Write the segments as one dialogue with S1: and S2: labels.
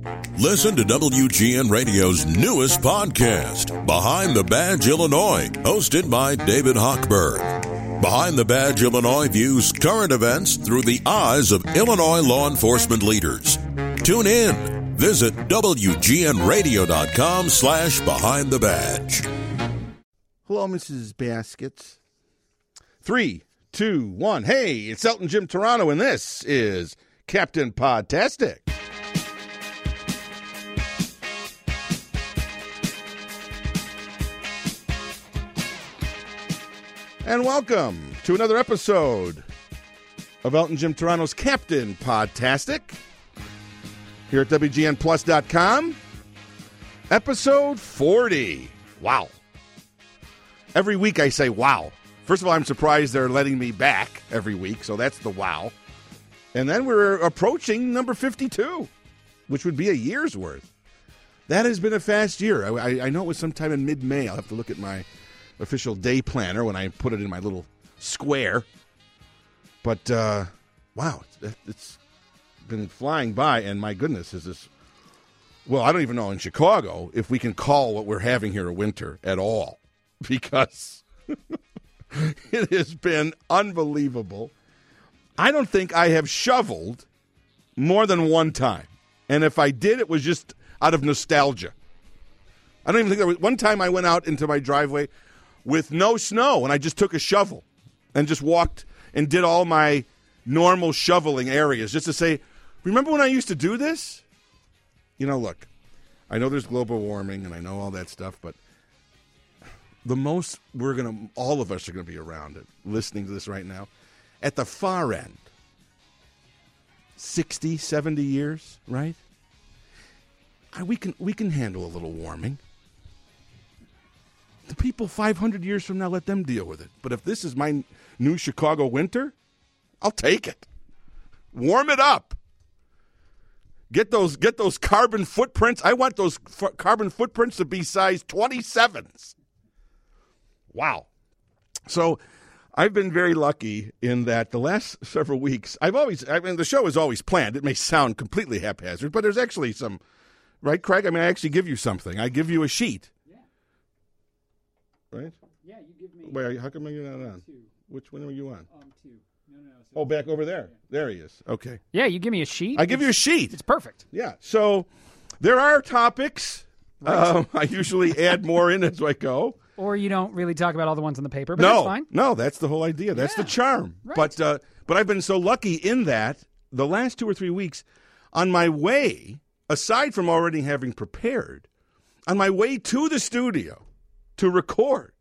S1: Listen to WGN Radio's newest podcast, Behind the Badge Illinois, hosted by David Hochberg. Behind the Badge Illinois views current events through the eyes of Illinois law enforcement leaders. Tune in. Visit WGNRadio.com/Behind the Badge.
S2: Hello, Mrs. Baskets. 3, 2, 1. Hey, it's Elton Jim Toronto, and this is Captain Podtastic. And welcome to another episode of Elton Jim Toronto's Captain Podtastic here at WGNPlus.com. Episode 40. Wow. Every week I say wow. First of all, I'm surprised they're letting me back every week, so that's the wow. And then we're approaching number 52, which would be a year's worth. That has been a fast year. I know it was sometime in mid-May. I'll have to look at my official day planner when I put it in my little square. But, wow, it's been flying by, and my goodness, is this... Well, I don't even know in Chicago if we can call what we're having here a winter at all, because it has been unbelievable. I don't think I have shoveled more than one time, and if I did, it was just out of nostalgia. I don't even think there was... One time I went out into my driveway with no snow, and I just took a shovel and just walked and did all my normal shoveling areas just to say, remember when I used to do this? You know, look, I know there's global warming and I know all that stuff, but the most all of us are going to be around it, listening to this right now, at the far end, 60, 70 years, right? We can handle a little warming. The people 500 years from now, let them deal with it. But if this is my new Chicago winter, I'll take it. Warm it up. Get those carbon footprints. I want those carbon footprints to be size 27s. Wow. So I've been very lucky in that the last several weeks, the show is always planned. It may sound completely haphazard, but there's actually some, right, Craig? I mean, I actually give you something. I give you a sheet. Right?
S3: Yeah, you give me...
S2: Wait, how come you're not on?
S3: 2.
S2: Which one are you on?
S3: 2. No.
S2: So back over there. Yeah. There he is. Okay.
S3: Yeah, you give me a sheet.
S2: I give you a sheet.
S3: It's perfect.
S2: Yeah. So there are topics. Right. I usually add more in as I go.
S3: Or you don't really talk about all the ones on the paper, but that's fine.
S2: No, that's the whole idea. That's the charm.
S3: Right.
S2: But I've been so lucky in that the last 2 or 3 weeks, on my way, aside from already having prepared, on my way to the studio to record,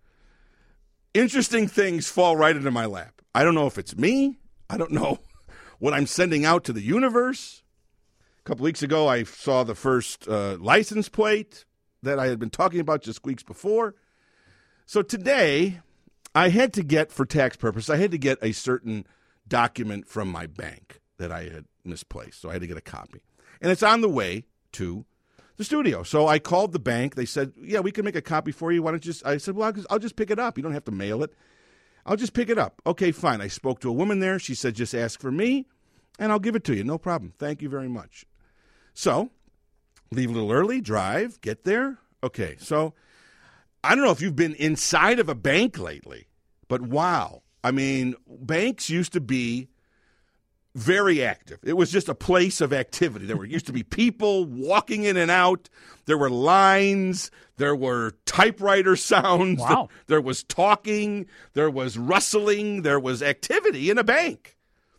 S2: interesting things fall right into my lap. I don't know if it's me. I don't know what I'm sending out to the universe. A couple weeks ago, I saw the first license plate that I had been talking about just weeks before. So today, I had to get, for tax purposes, I had to get a certain document from my bank that I had misplaced. So I had to get a copy. And it's on the way to the studio. So I called the bank. They said, yeah, we can make a copy for you. Why don't you just... I said, well, I'll just pick it up. You don't have to mail it. I'll just pick it up. Okay, fine. I spoke to a woman there. She said, just ask for me, and I'll give it to you. No problem. Thank you very much. So, leave a little early, drive, get there. Okay, so I don't know if you've been inside of a bank lately, but wow. I mean, banks used to be very active. It was just a place of activity. There used to be people walking in and out. There were lines. There were typewriter sounds.
S3: Wow.
S2: There was talking. There was rustling. There was activity in a bank.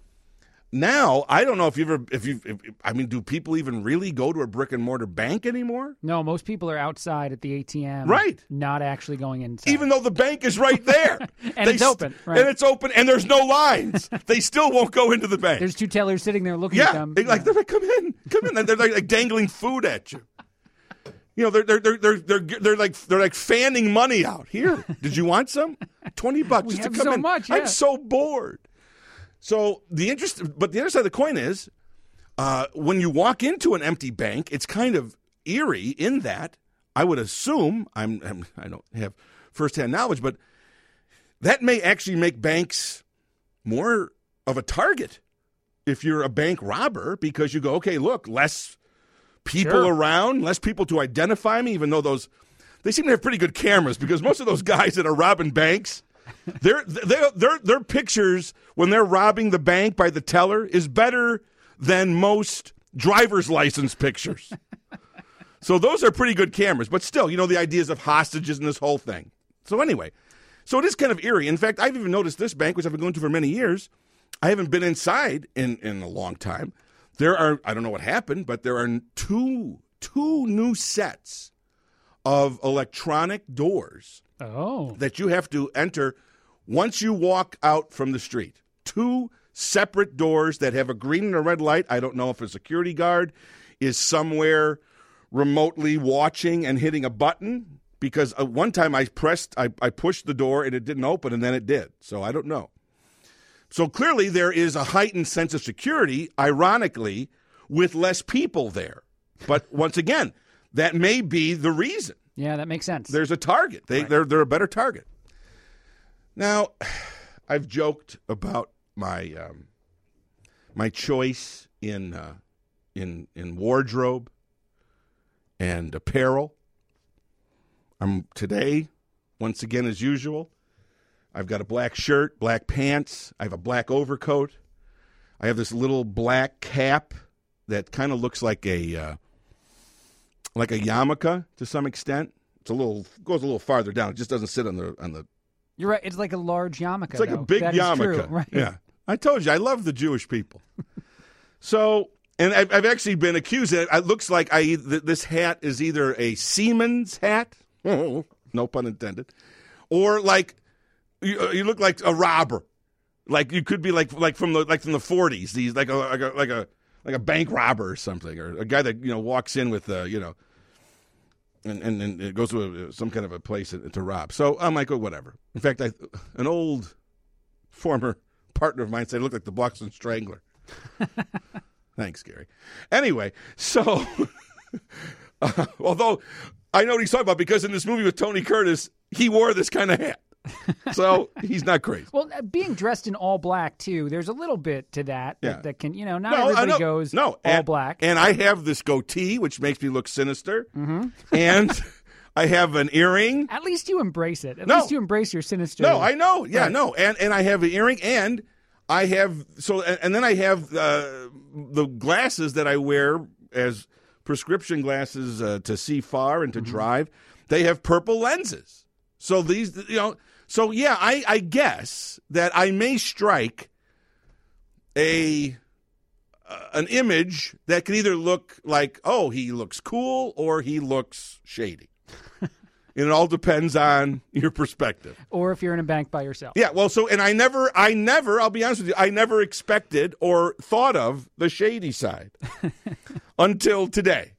S2: Now, I don't know if do people even really go to a brick and mortar bank anymore?
S3: No, most people are outside at the ATM.
S2: Right.
S3: Not actually going inside.
S2: Even though the bank is right there.
S3: And it's open. Right.
S2: And it's open, and there's no lines. They still won't go into the bank.
S3: There's 2 tellers sitting there looking at them.
S2: They're like, come in. And they're like dangling food at you. You know, they're like fanning money out. Here, did you want some? $20
S3: we
S2: just
S3: have
S2: to come
S3: so
S2: in.
S3: much, yeah.
S2: I'm so bored. So the other side of the coin is, when you walk into an empty bank, it's kind of eerie in that I would assume I don't have firsthand knowledge, but that may actually make banks more of a target if you're a bank robber, because you go, okay, look, less people around, less people to identify me, even though they seem to have pretty good cameras, because most of those guys that are robbing banks, their pictures when they're robbing the bank by the teller is better than most driver's license pictures. So those are pretty good cameras. But still, the ideas of hostages and this whole thing. So anyway, so it is kind of eerie. In fact, I've even noticed this bank, which I've been going to for many years, I haven't been inside in a long time. There are, I don't know what happened, but there are two new sets of electronic doors that you have to enter once you walk out from the street. 2 separate doors that have a green and a red light. I don't know if a security guard is somewhere remotely watching and hitting a button, because one time I pushed the door and it didn't open, and then it did. So I don't know. So clearly there is a heightened sense of security, ironically, with less people there. But once again, that may be the reason.
S3: Yeah, that makes sense.
S2: There's a target. They're a better target. Now, I've joked about my my choice in wardrobe and apparel. Today, once again as usual, I've got a black shirt, black pants. I have a black overcoat. I have this little black cap that kind of looks like a yarmulke to some extent. Goes a little farther down. It just doesn't sit on the.
S3: You're right. It's like a large yarmulke.
S2: It's like a big yarmulke.
S3: True, right?
S2: Yeah, I told you I love the Jewish people. So, and I've actually been accused. It looks like this hat is either a seaman's hat, no pun intended, or like you look like a robber. Like you could be like from the 40s. These like a bank robber or something, or a guy that walks in with and it goes to some kind of a place to rob. So I'm like, whatever. In fact, an old former partner of mine said I looked like the Boston Strangler. Thanks, Gary. Anyway, so although I know what he's talking about, because in this movie with Tony Curtis, he wore this kind of hat. So he's not crazy.
S3: Well, being dressed in all black, too, there's a little bit to that that can, not everybody goes all black.
S2: And I have this goatee, which makes me look sinister. Mm-hmm. And I have an earring.
S3: At least you embrace it. At least you embrace your sinister.
S2: No, I know. Yeah, right. No. And I have an earring, and I have, and then I have the glasses that I wear as prescription glasses to see far and to drive. They have purple lenses. So these, so yeah, I guess that I may strike an image that can either look like, oh, he looks cool, or he looks shady. And it all depends on your perspective.
S3: Or if you're in a bank by yourself.
S2: Yeah, well, and I never, I'll be honest with you, I never expected or thought of the shady side until today.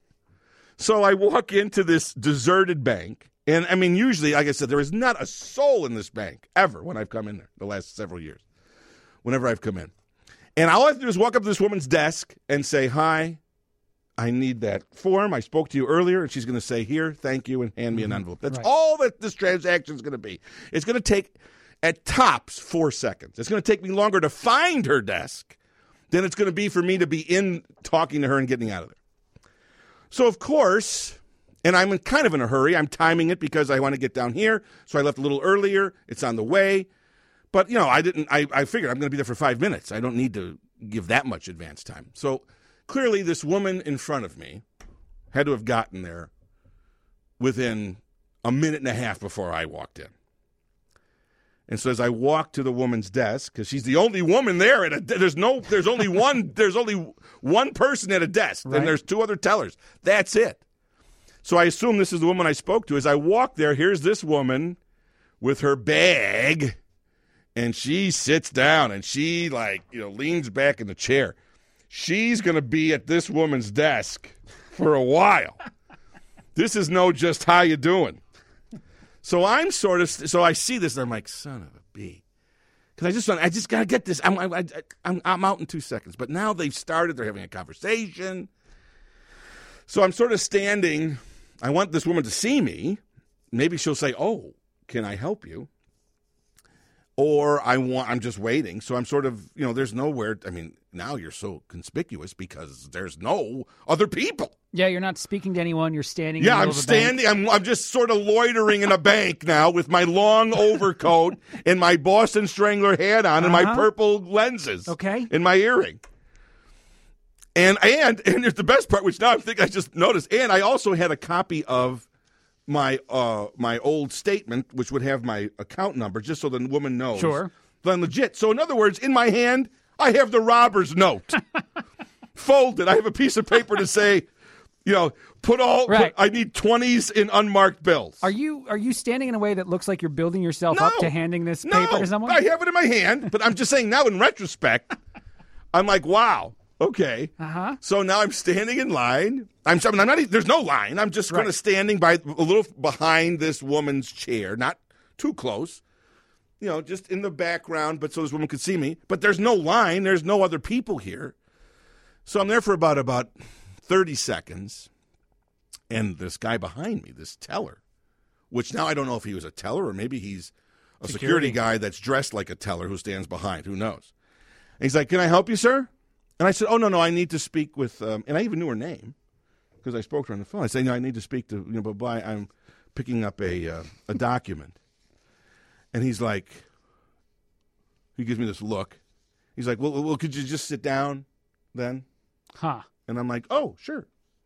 S2: So I walk into this deserted bank. And, I mean, usually, like I said, there is not a soul in this bank ever when I've come in there the last several years, whenever I've come in. And all I have to do is walk up to this woman's desk and say, hi, I need that form. I spoke to you earlier. And she's going to say, here, thank you, and hand me an envelope. That's all that this transaction is going to be. It's going to take, at tops, 4 seconds. It's going to take me longer to find her desk than it's going to be for me to be in talking to her and getting out of there. So, of course... And I'm kind of in a hurry. I'm timing it because I want to get down here. So I left a little earlier. It's on the way. But, I figured I'm going to be there for 5 minutes. I don't need to give that much advance time. So clearly this woman in front of me had to have gotten there within a minute and a half before I walked in. And so as I walk to the woman's desk, because she's the only woman there, there's only one person at a desk, right. And there's 2 other tellers. That's it. So I assume this is the woman I spoke to. As I walk there, here's this woman with her bag, and she sits down, and she, leans back in the chair. She's going to be at this woman's desk for a while. This is no just how you doing. So I'm so I see this, and I'm like, son of a bee. Because I just got to get this. I'm out in 2 seconds. But now they've started. They're having a conversation. So I'm sort of standing. I want this woman to see me. Maybe she'll say, oh, can I help you? or I'm just waiting. So I'm sort of, there's nowhere. I mean, now you're so conspicuous because there's no other people.
S3: Yeah, you're not speaking to anyone. You're standing.
S2: Yeah,
S3: I'm
S2: standing. I'm just sort of loitering in a bank now with my long overcoat and my Boston Strangler hat on and my purple lenses.
S3: Okay.
S2: And my earring. And here's the best part, which now I think I just noticed. And I also had a copy of my old statement, which would have my account number, just so the woman knows.
S3: Sure.
S2: That I'm legit. So in other words, in my hand, I have the robber's note folded. I have a piece of paper to say, I need 20s in unmarked bills.
S3: Are you standing in a way that looks like you're building yourself up to handing this paper to someone?
S2: I have it in my hand, but I'm just saying now in retrospect, I'm like, wow. Okay. So now I'm standing in line. I'm not. There's no line. I'm just kind of standing by a little behind this woman's chair, not too close. Just in the background, but so this woman could see me. But there's no line. There's no other people here. So I'm there for about 30 seconds, and this guy behind me, this teller, which now I don't know if he was a teller or maybe he's a security guy that's dressed like a teller who stands behind. Who knows? And he's like, "Can I help you, sir?" And I said, "Oh, no, I need to speak with," and I even knew her name because I spoke to her on the phone. I said, "No, I need to speak to, blah, I'm picking up a document." And he's like, he gives me this look. He's like, well, could you just sit down then?
S3: Huh.
S2: And I'm like, oh, sure.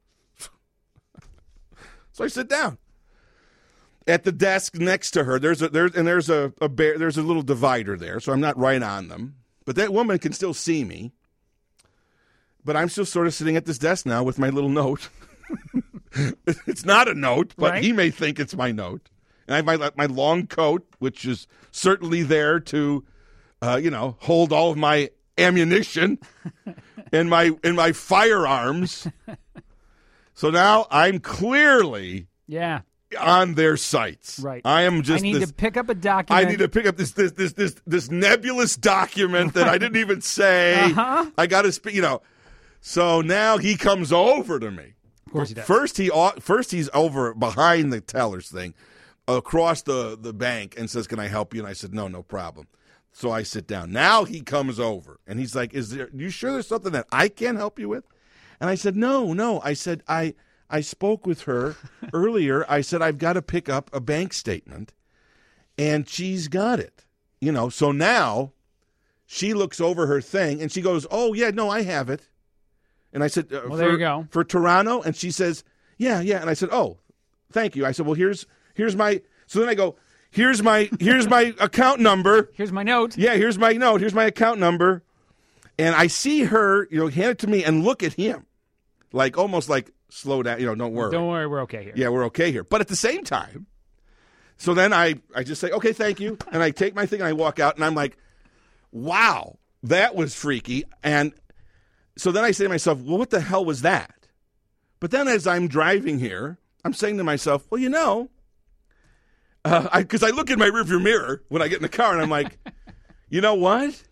S2: So I sit down. At the desk next to her, there's a little divider there, so I'm not right on them. But that woman can still see me. But I'm still sort of sitting at this desk now with my little note. It's not a note, but he may think it's my note. And I have my long coat, which is certainly there to, hold all of my ammunition and my firearms. So now I'm clearly on their sites.
S3: Right.
S2: I am just.
S3: I need to pick up a document.
S2: I need to pick up this nebulous document that I didn't even say. I got to speak. So now he comes over to me.
S3: Of course he does.
S2: First he's over behind the teller's thing, across the bank, and says, "Can I help you?" And I said, "No problem." So I sit down. Now he comes over and he's like, you sure there's something that I can't help you with? And I said, no. I said, I spoke with her earlier. I said, I've got to pick up a bank statement, and she's got it. So now she looks over her thing and she goes, "Oh yeah, no, I have it." And I said,
S3: there you go.
S2: For Toronto. And she says, yeah. And I said, "Oh, thank you." I said, "Well, here's my," so then I go, here's my account number.
S3: Here's my note.
S2: Yeah, here's my note. Here's my account number. And I see her, hand it to me and look at him. Like, almost like, slow down, don't worry.
S3: Don't worry, we're okay here.
S2: Yeah, we're okay here. But at the same time, so then I just say, "Okay, thank you." And I take my thing and I walk out and I'm like, wow, that was freaky. And so then I say to myself, well, what the hell was that? But then as I'm driving here, I'm saying to myself, well, because I look in my rearview mirror when I get in the car and I'm like, you know what?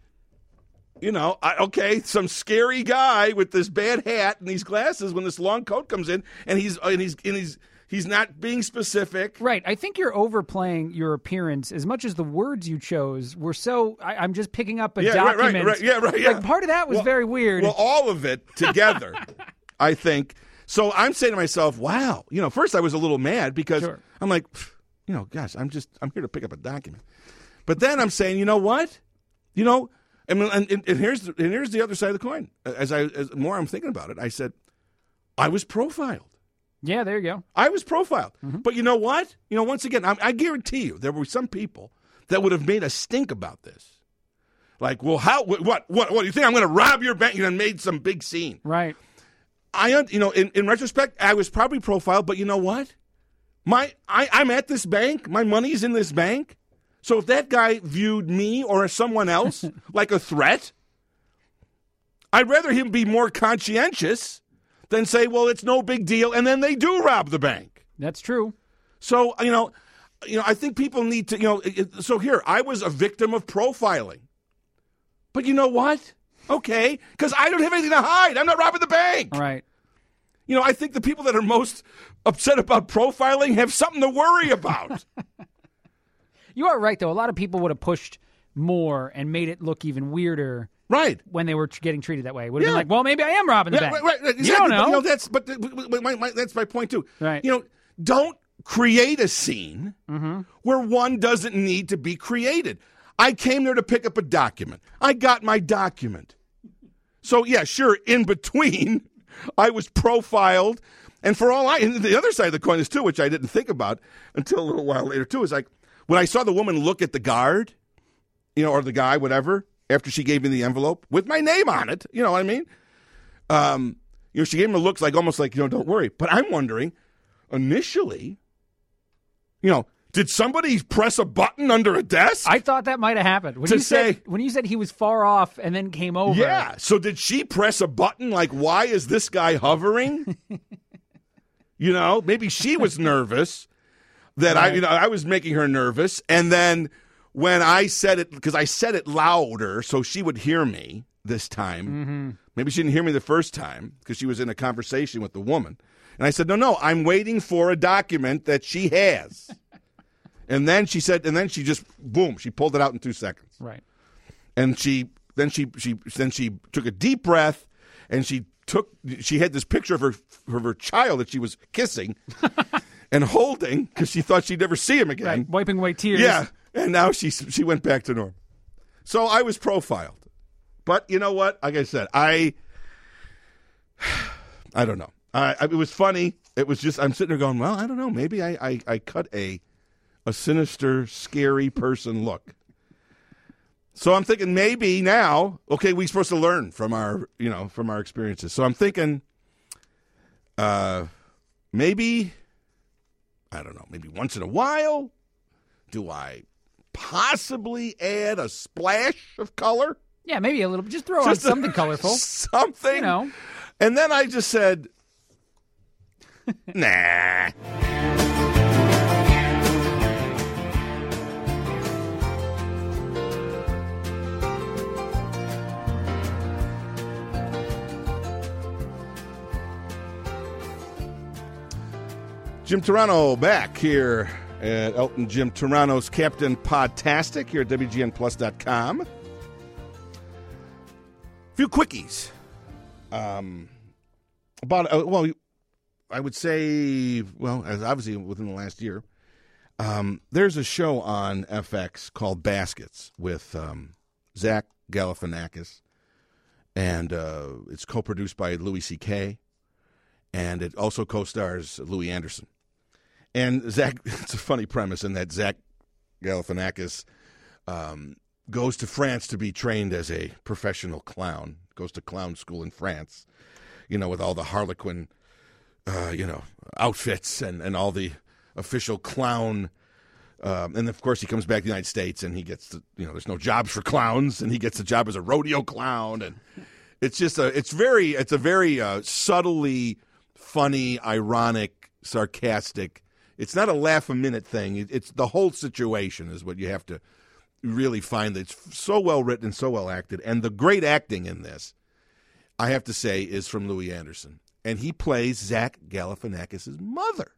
S2: Some scary guy with this bad hat and these glasses when this long coat comes in, and he's not being specific.
S3: Right. I think you're overplaying your appearance as much as the words you chose were so. I'm just picking up a document.
S2: Right. Yeah.
S3: Like, part of that was very weird.
S2: Well, all of it together, I think. So I'm saying to myself, wow. First I was a little mad because I'm like, gosh, I'm here to pick up a document. But then I'm saying, you know what? And here's the other side of the coin. As more I'm thinking about it, I said, I was profiled.
S3: Yeah, there you go.
S2: I was profiled. Mm-hmm. But you know what? Once again, I guarantee you there were some people that would have made a stink about this. Like, well, how? What do you think? I'm going to rob your bank? And made some big scene.
S3: Right.
S2: In retrospect, I was probably profiled. But you know what? I'm at this bank. My money's in this bank. So if that guy viewed me or someone else like a threat, I'd rather him be more conscientious than say, well, it's no big deal, and then they do rob the bank.
S3: That's true.
S2: So, I think people need to, so here, I was a victim of profiling. But you know what? Okay, because I don't have anything to hide. I'm not robbing the bank.
S3: All right.
S2: I think the people that are most upset about profiling have something to worry about.
S3: You are right, though. A lot of people would have pushed more and made it look even weirder.
S2: Right.
S3: When they were getting treated that way. It would have been like, well, maybe I am robbing the bank.
S2: Right, exactly.
S3: You don't know.
S2: That's my point, too.
S3: Right.
S2: Don't create a scene where one doesn't need to be created. I came there to pick up a document. I got my document. So, yeah, sure, in between, I was profiled. And and the other side of the coin is, too, which I didn't think about until a little while later, too, is like when I saw the woman look at the guard, or the guy, whatever, after she gave me the envelope with my name on it, you know what I mean? She gave him a look almost like, don't worry. But I'm wondering, initially, did somebody press a button under a desk?
S3: I thought that might have happened. When you said he was far off and then came over.
S2: Yeah. So did she press a button like, why is this guy hovering? Maybe she was nervous that right. I was making her nervous. And then when I said it, because I said it louder so she would hear me this time. Maybe she didn't hear me the first time because she was in a conversation with the woman. And I said, no, I'm waiting for a document that she has. And then she just, boom, she pulled it out in 2 seconds.
S3: Right.
S2: And she took a deep breath, and she had this picture of her child that she was kissing and holding because she thought she'd never see him again.
S3: Right. Wiping away tears.
S2: Yeah. And now she went back to normal. So I was profiled. But you know what? Like I said, I don't know. It was funny. It was just, I'm sitting there going, well, I don't know. Maybe I cut a sinister, scary person look. So I'm thinking maybe now, okay, we're supposed to learn from our experiences. So I'm thinking maybe, I don't know, maybe once in a while, do I possibly add a splash of color?
S3: Yeah, maybe a little. Just throw on something colorful.
S2: Something. And then I just said, nah. Jim Turano back here at Elton Jim Turano's Captain Podtastic here at WGNplus.com. A few quickies. I would say, as obviously within the last year, there's a show on FX called Baskets with Zach Galifianakis, and it's co-produced by Louis C.K., and it also co-stars Louis Anderson. And Zach, it's a funny premise in that Zach Galifianakis goes to France to be trained as a professional clown, goes to clown school in France, with all the Harlequin, outfits and all the official clown. And, of course, he comes back to the United States and he gets there's no jobs for clowns, and he gets a job as a rodeo clown. And it's just it's a very subtly funny, ironic, sarcastic. It's not a laugh-a-minute thing. It's the whole situation is what you have to really find. It's so well written and so well acted. And the great acting in this, I have to say, is from Louis Anderson. And he plays Zach Galifianakis' mother.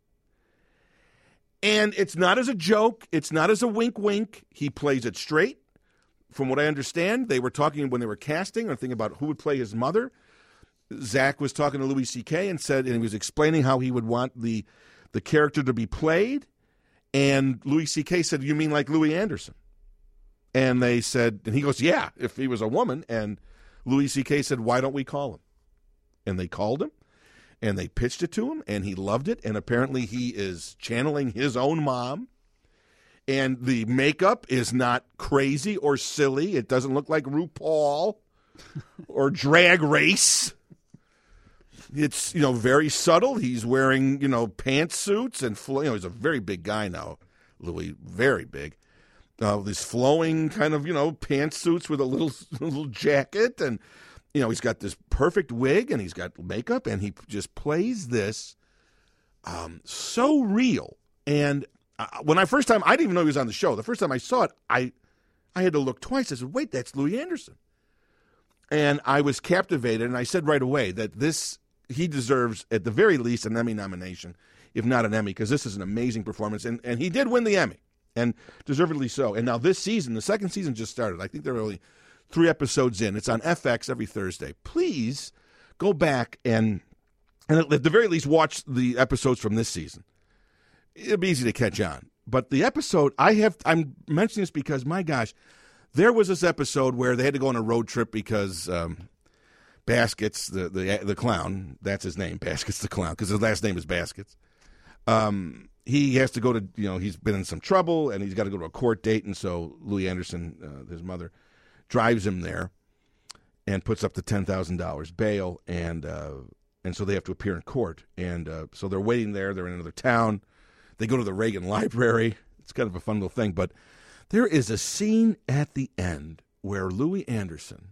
S2: And it's not as a joke. It's not as a wink-wink. He plays it straight. From what I understand, they were talking when they were casting or thinking about who would play his mother. Zach was talking to Louis C.K. and he was explaining how he would want the character to be played, and Louis C.K. said, "You mean like Louis Anderson?" And they said, and he goes, "Yeah, if he was a woman." And Louis C.K. said, "Why don't we call him?" And they called him, and they pitched it to him, and he loved it, and apparently he is channeling his own mom, and the makeup is not crazy or silly. It doesn't look like RuPaul or Drag Race. It's, very subtle. He's wearing, pantsuits and, he's a very big guy now, Louis, very big. These flowing kind of, pantsuits with a little jacket. And, he's got this perfect wig and he's got makeup and he just plays this so real. And when I didn't even know he was on the show. The first time I saw it, I had to look twice. I said, wait, that's Louis Anderson. And I was captivated. And I said right away that he deserves, at the very least, an Emmy nomination, if not an Emmy, because this is an amazing performance. And he did win the Emmy. and deservedly so. And now this season, the second season just started. I think there are only 3 episodes in. It's on FX every Thursday. Please go back and at the very least watch the episodes from this season. It'll be easy to catch on. But the episode, I'm mentioning this because, my gosh, there was this episode where they had to go on a road trip because Baskets, the clown, that's his name, Baskets the clown, because his last name is Baskets. He has to go to, he's been in some trouble, and he's got to go to a court date, and so Louie Anderson, his mother, drives him there and puts up the $10,000 bail, and so they have to appear in court. And so they're waiting there. They're in another town. They go to the Reagan Library. It's kind of a fun little thing, but there is a scene at the end where Louie Anderson,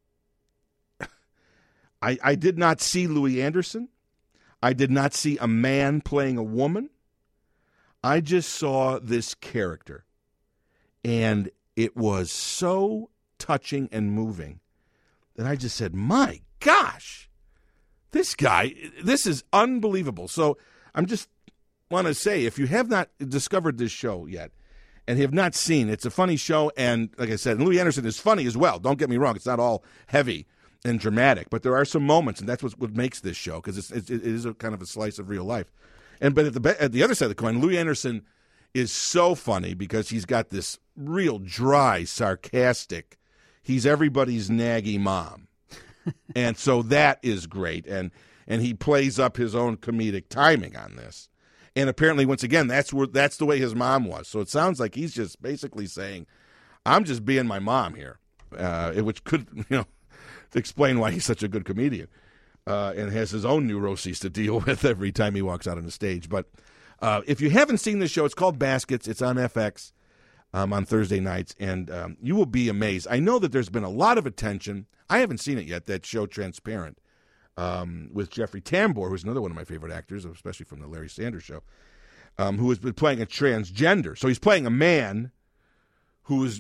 S2: I did not see Louie Anderson. I did not see a man playing a woman. I just saw this character, and it was so touching and moving that I just said, my gosh, this guy, this is unbelievable. So I'm just want to say, if you have not discovered this show yet and have not seen, it's a funny show, and like I said, Louie Anderson is funny as well. Don't get me wrong. It's not all heavy and dramatic, but there are some moments, and that's what makes this show, because it is a kind of a slice of real life. But at the other side of the coin, Louie Anderson is so funny because he's got this real dry, sarcastic, he's everybody's naggy mom. And so that is great, and he plays up his own comedic timing on this. And apparently, once again, that's the way his mom was. So it sounds like he's just basically saying, I'm just being my mom here, which could, explain why he's such a good comedian and has his own neuroses to deal with every time he walks out on the stage. But if you haven't seen this show, it's called Baskets. It's on FX on Thursday nights, and you will be amazed. I know that there's been a lot of attention. I haven't seen it yet, that show Transparent with Jeffrey Tambor, who's another one of my favorite actors, especially from the Larry Sanders Show, who has been playing a transgender. So he's playing a man who's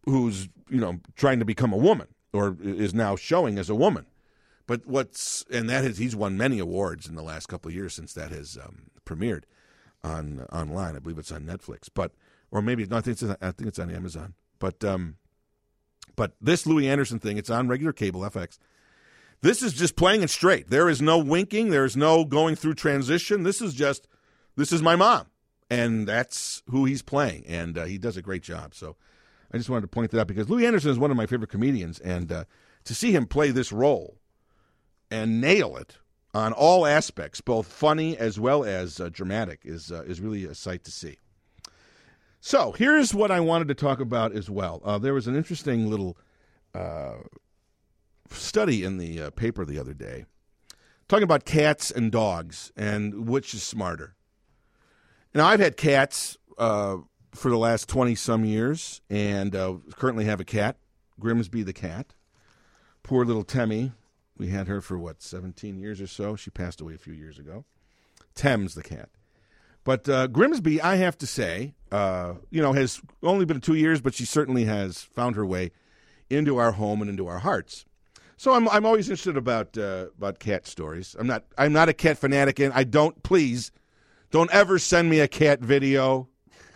S2: trying to become a woman, or is now showing as a woman. But he's won many awards in the last couple of years since that has premiered online. I believe it's on Netflix, or maybe no, I think it's on Amazon. But this Louie Anderson thing, it's on regular cable FX. This is just playing it straight. There is no winking. There is no going through transition. This is my mom, and that's who he's playing, and he does a great job. So I just wanted to point that out because Louie Anderson is one of my favorite comedians, and to see him play this role and nail it on all aspects, both funny as well as dramatic, is really a sight to see. So here's what I wanted to talk about as well. There was an interesting little study in the paper the other day talking about cats and dogs and which is smarter. Now, I've had cats for the last 20-some years, and currently have a cat, Grimsby the cat. Poor little Temmie. We had her for, 17 years or so. She passed away a few years ago. Thames the cat. But Grimsby, I have to say, has only been 2 years, but she certainly has found her way into our home and into our hearts. So I'm always interested about cat stories. I'm not a cat fanatic, and please don't ever send me a cat video.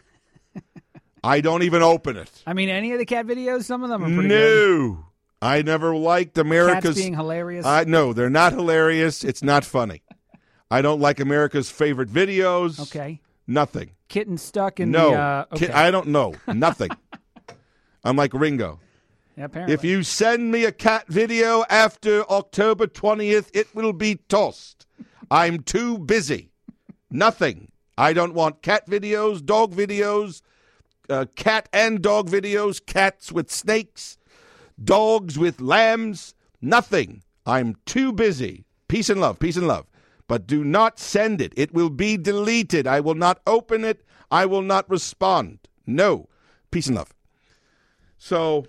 S2: I don't even open it.
S3: I mean, any of the cat videos, some of them are pretty good.
S2: No. I never liked America's...
S3: Cats being hilarious?
S2: No, they're not hilarious. It's not funny. I don't like America's favorite videos.
S3: Okay.
S2: Nothing.
S3: Kitten stuck in
S2: the...
S3: okay.
S2: I don't know. Nothing. I'm like Ringo.
S3: Yeah, apparently.
S2: If you send me a cat video after October 20th, it will be tossed. I'm too busy. Nothing. I don't want cat videos, dog videos, cat and dog videos, cats with snakes, dogs with lambs, nothing. I'm too busy. Peace and love, peace and love. But do not send it. It will be deleted. I will not open it. I will not respond. No. Peace and love. So,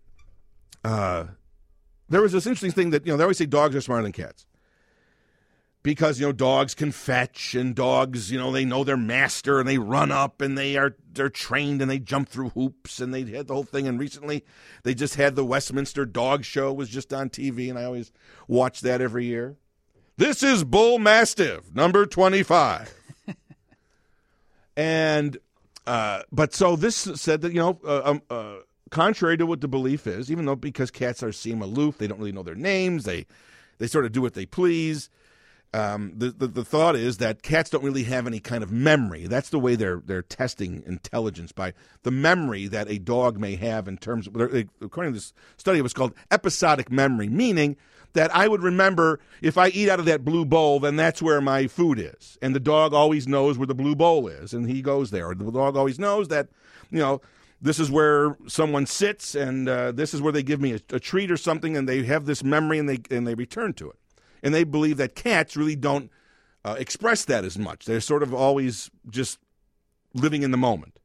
S2: there was this interesting thing that, they always say dogs are smarter than cats. Because, dogs can fetch, and dogs, they know their master, and they run up, and they're trained, and they jump through hoops, and they had the whole thing. And recently, they just had the Westminster Dog Show, was just on TV, and I always watch that every year. This is Bull Mastiff, number 25. And But so this said that, contrary to what the belief is, even though because cats seem aloof, they don't really know their names, they sort of do what they please. The thought is that cats don't really have any kind of memory. That's the way they're testing intelligence, by the memory that a dog may have in terms of, according to this study, it was called episodic memory, meaning that I would remember if I eat out of that blue bowl, then that's where my food is. And the dog always knows where the blue bowl is, and he goes there. Or the dog always knows that, this is where someone sits, and this is where they give me a treat or something, and they have this memory, and they return to it. And they believe that cats really don't express that as much. They're sort of always just living in the moment.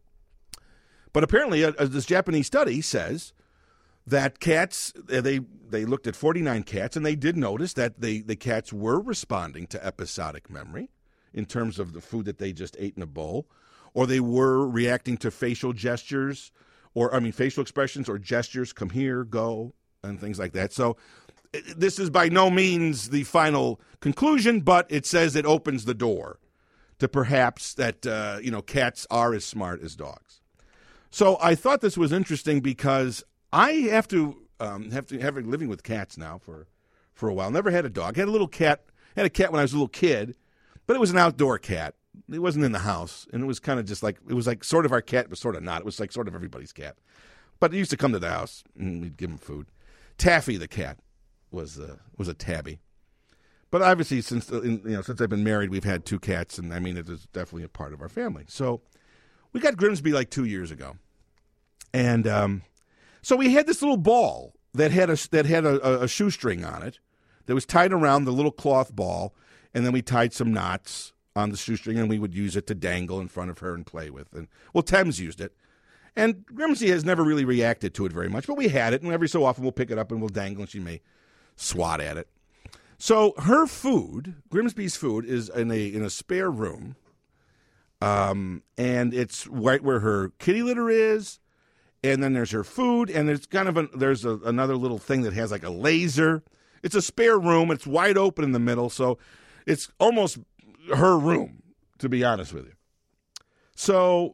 S2: But apparently, this Japanese study says that cats, they looked at 49 cats, and they did notice that the cats were responding to episodic memory in terms of the food that they just ate in a bowl, or they were reacting to facial gestures, facial expressions or gestures, come here, go, and things like that. So this is by no means the final conclusion, but it says it opens the door to perhaps that, cats are as smart as dogs. So I thought this was interesting because I have been living with cats now for a while. Never had a dog. Had a little cat. Had a cat when I was a little kid, but it was an outdoor cat. It wasn't in the house, and it was kind of just like, it was like sort of our cat, but sort of not. It was like sort of everybody's cat. But it used to come to the house, and we'd give him food. Taffy the cat was a tabby. But obviously, since I've been married, we've had 2 cats, and it is definitely a part of our family. So we got Grimsby like 2 years ago, and so we had this little ball that had a shoestring on it that was tied around the little cloth ball, and then we tied some knots on the shoestring, and we would use it to dangle in front of her and play with. And Thames used it. And Grimsby has never really reacted to it very much, but we had it, and every so often we'll pick it up and we'll dangle, and she may swat at it. So her food, Grimsby's food, is in a spare room, and it's right where her kitty litter is, and then there's her food, and there's another little thing that has like a laser. It's a spare room. It's wide open in the middle, so it's almost her room, to be honest with you. So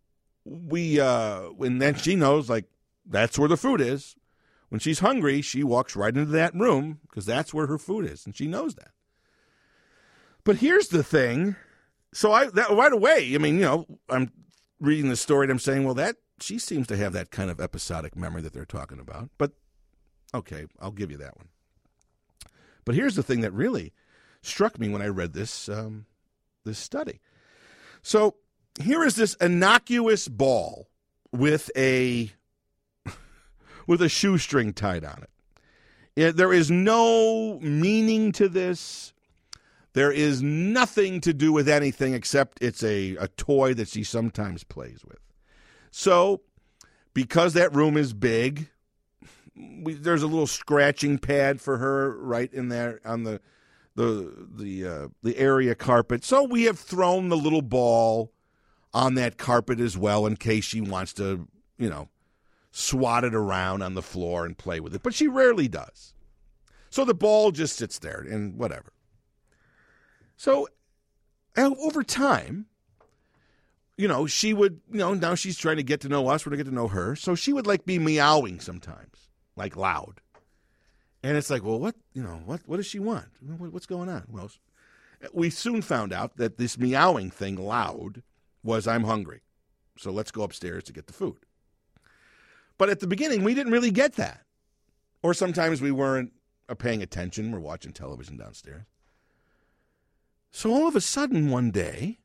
S2: and then she knows, like, that's where the food is. When she's hungry, she walks right into that room because that's where her food is, and she knows that. But here's the thing. So right away, I'm reading the story and I'm saying, well, that she seems to have that kind of episodic memory that they're talking about. But okay, I'll give you that one. But here's the thing that really struck me when I read this study. So here is this innocuous ball with a shoestring tied on it. There is no meaning to this. There is nothing to do with anything except it's a toy that she sometimes plays with. So because that room is big, there's a little scratching pad for her right in there on the area carpet. So we have thrown the little ball on that carpet as well in case she wants to, swat it around on the floor and play with it. But she rarely does. So the ball just sits there and whatever. So over time, she would, now she's trying to get to know us, we're going to get to know her. So she would be meowing sometimes, like loud. And it's like, well, what does she want? What's going on? Well, we soon found out that this meowing thing loud was, I'm hungry. So let's go upstairs to get the food. But at the beginning, we didn't really get that. Or sometimes we weren't paying attention. We're watching television downstairs. So all of a sudden one day,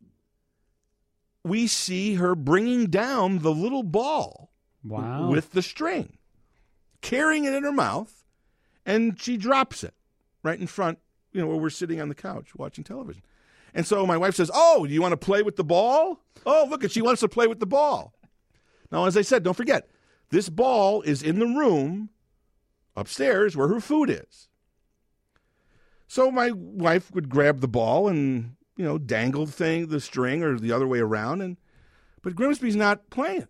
S2: we see her bringing down the little ball with the string, carrying it in her mouth, and she drops it right in front, where we're sitting on the couch watching television. And so my wife says, oh, do you want to play with the ball? Oh, look, she wants to play with the ball. Now, as I said, don't forget, this ball is in the room upstairs where her food is. So my wife would grab the ball and, dangle the string or the other way around, but Grimsby's not playing.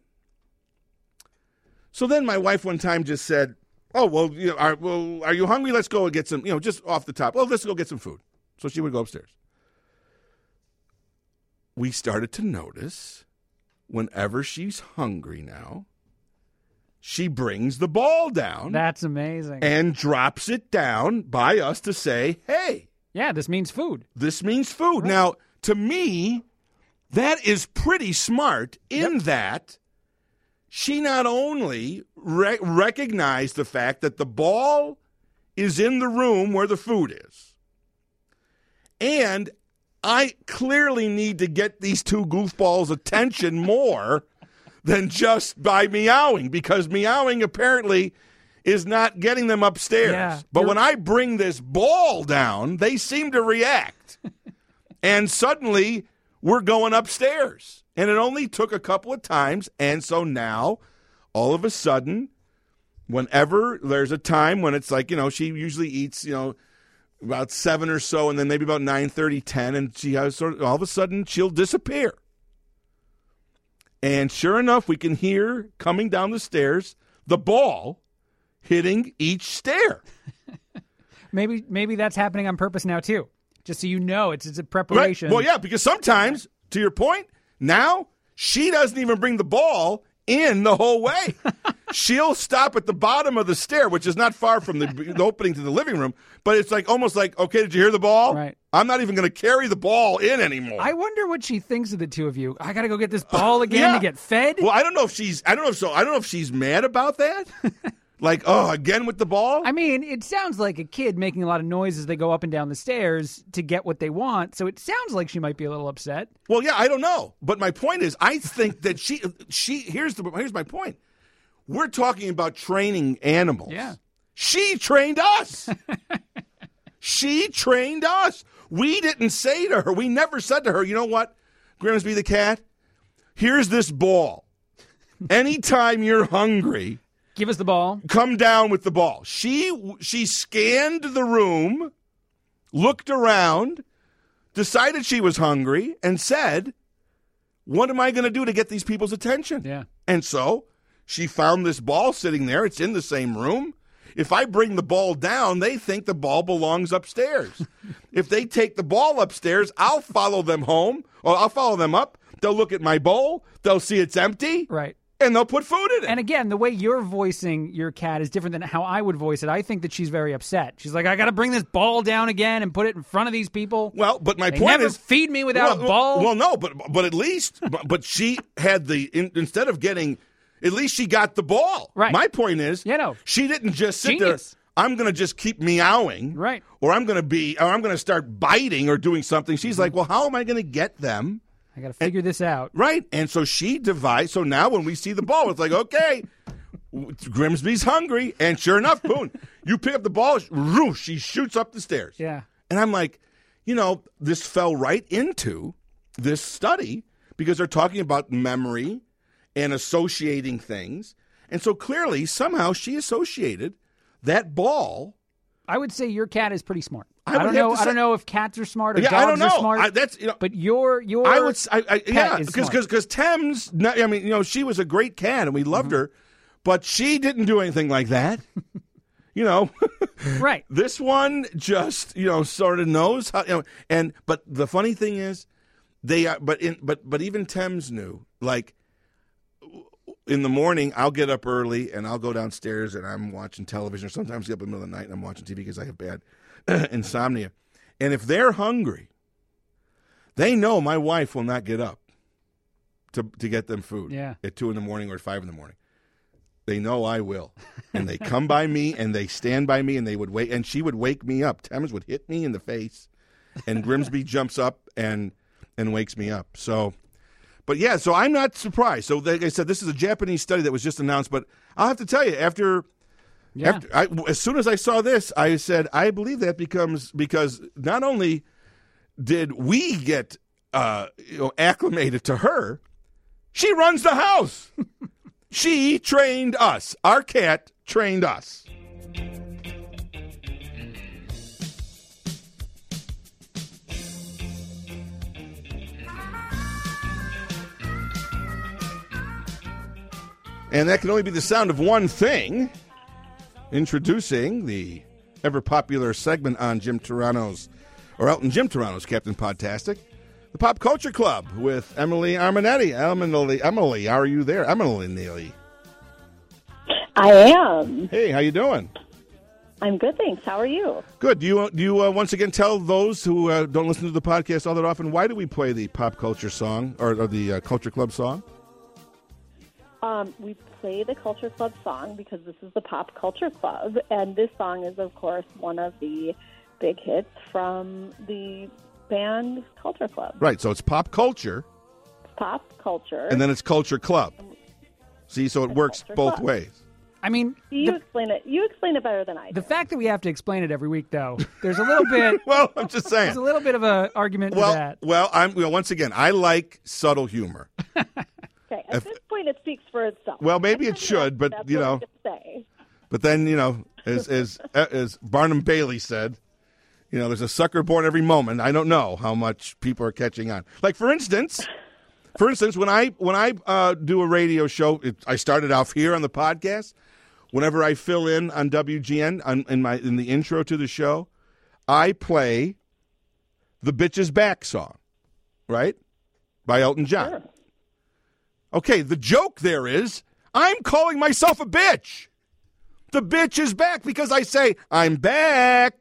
S2: So then my wife one time just said, oh, well, are you hungry? Let's go and get some, just off the top. Oh, let's go get some food. So she would go upstairs. We started to notice whenever she's hungry now, she brings the ball down.
S3: That's amazing.
S2: And drops it down by us to say, hey.
S3: Yeah, this means food.
S2: This means food. Right. Now, to me, that is pretty smart in that she not only recognized the fact that the ball is in the room where the food is, and I clearly need to get these two goofballs' attention more than just by meowing, because meowing apparently is not getting them upstairs.
S3: Yeah,
S2: but when I bring this ball down, they seem to react. And suddenly, we're going upstairs. And it only took a couple of times. And so now, all of a sudden, whenever there's a time when it's like, she usually eats, about 7 or so, and then maybe about 9:30, 10, and she has all of a sudden she'll disappear. And sure enough, we can hear coming down the stairs the ball hitting each stair.
S3: Maybe that's happening on purpose now too. Just so you know, it's a preparation.
S2: Right. Well, yeah, because sometimes, to your point, now she doesn't even bring the ball in the whole way. She'll stop at the bottom of the stair, which is not far from the opening to the living room, but it's almost like, okay, did you hear the ball?
S3: Right.
S2: I'm not even going to carry the ball in anymore.
S3: I wonder what she thinks of the two of you. I got to go get this ball again to get fed.
S2: Well, I don't know if she's mad about that. Like, again with the ball?
S3: I mean, it sounds like a kid making a lot of noise as they go up and down the stairs to get what they want. So it sounds like she might be a little upset.
S2: Well, yeah, I don't know. But my point is, I think that here's my point. We're talking about training animals.
S3: Yeah.
S2: She trained us. She trained us. We didn't say to her, we never said to her, you know what, Grimsby the cat, here's this ball. Anytime you're hungry,
S3: give us the ball.
S2: Come down with the ball. She scanned the room, looked around, decided she was hungry, and said, what am I going to do to get these people's attention?
S3: Yeah.
S2: And so she found this ball sitting there. It's in the same room. If I bring the ball down, they think the ball belongs upstairs. If they take the ball upstairs, I'll follow them home, or I'll follow them up. They'll look at my bowl. They'll see it's empty.
S3: Right.
S2: And they'll put food in it.
S3: And again, the way you're voicing your cat is different than how I would voice it. I think that she's very upset. She's like, I got to bring this ball down again and put it in front of these people.
S2: Well, but my
S3: they
S2: point
S3: never
S2: is,
S3: feed me without a ball.
S2: Well, no, but at least, but she had instead of getting, at least she got the ball.
S3: Right.
S2: My point is, she didn't just sit there. I'm going to just keep meowing,
S3: right?
S2: Or I'm going to start biting or doing something. She's like, well, how am I going to get them?
S3: I got to figure this out.
S2: Right. And so she devised. So now when we see the ball, it's like, okay, Grimsby's hungry. And sure enough, boom, you pick up the ball, she shoots up the stairs.
S3: Yeah.
S2: And I'm like, this fell right into this study because they're talking about memory and associating things. And so clearly, somehow she associated that ball.
S3: I would say your cat is pretty smart.
S2: I don't
S3: know if cats are smart or dogs are smart. But your
S2: because Thames. I mean, she was a great cat and we loved her, but she didn't do anything like that.
S3: Right.
S2: This one just sort of knows how. But the funny thing is, they are. But even Thames knew. Like in the morning, I'll get up early and I'll go downstairs and I'm watching television. Or sometimes I get up in the middle of the night and I'm watching TV because I have bad insomnia. And if they're hungry, they know my wife will not get up to get them food at 2 a.m. or 5 a.m. They know I will. And they come by me and they stand by me and they would wait. And she would wake me up. Thames would hit me in the face and Grimsby jumps up and wakes me up. So, but yeah, so I'm not surprised. So like I said, this is a Japanese study that was just announced. But I'll have to tell you, as soon as I saw this, I said, I believe that because not only did we get acclimated to her, she runs the house. She trained us. Our cat trained us. And that can only be the sound of one thing. Introducing the ever-popular segment on Elton Jim Turano's Captain Podtastic. the Pop Culture Club with Emily Armanetti. Emily, are you there? Emily Neely.
S4: I am.
S2: Hey, how you doing?
S4: I'm good, thanks. How are you?
S2: Good. Do you once again tell those who don't listen to the podcast all that often, why do we play the Pop Culture song or the Culture Club song?
S4: We play the Culture Club song because this is the Pop Culture Club, and this song is, of course, one of the big hits from the band Culture Club.
S2: Right, so it's pop culture.
S4: It's pop culture.
S2: And then it's Culture Club. See, so it works both ways.
S3: I mean,
S4: you explain it. You explain it better than I do.
S3: The fact that we have to explain it every week, though, there's a little bit.
S2: Well, I'm just saying.
S3: There's a little bit of an argument to that.
S2: Well, once again, I like subtle humor.
S4: Okay, at this point, it speaks for itself.
S2: Well, maybe it should, but
S4: that's
S2: you
S4: what
S2: know.
S4: I could say.
S2: But then as Barnum Bailey said, there's a sucker born every moment. I don't know how much people are catching on. Like for instance, when I do a radio show, I started off here on the podcast. Whenever I fill in on WGN in the intro to the show, I play the "Bitch Is Back" song, right, by Elton John.
S4: Sure.
S2: Okay, the joke there is I'm calling myself a bitch. The bitch is back because I say I'm back.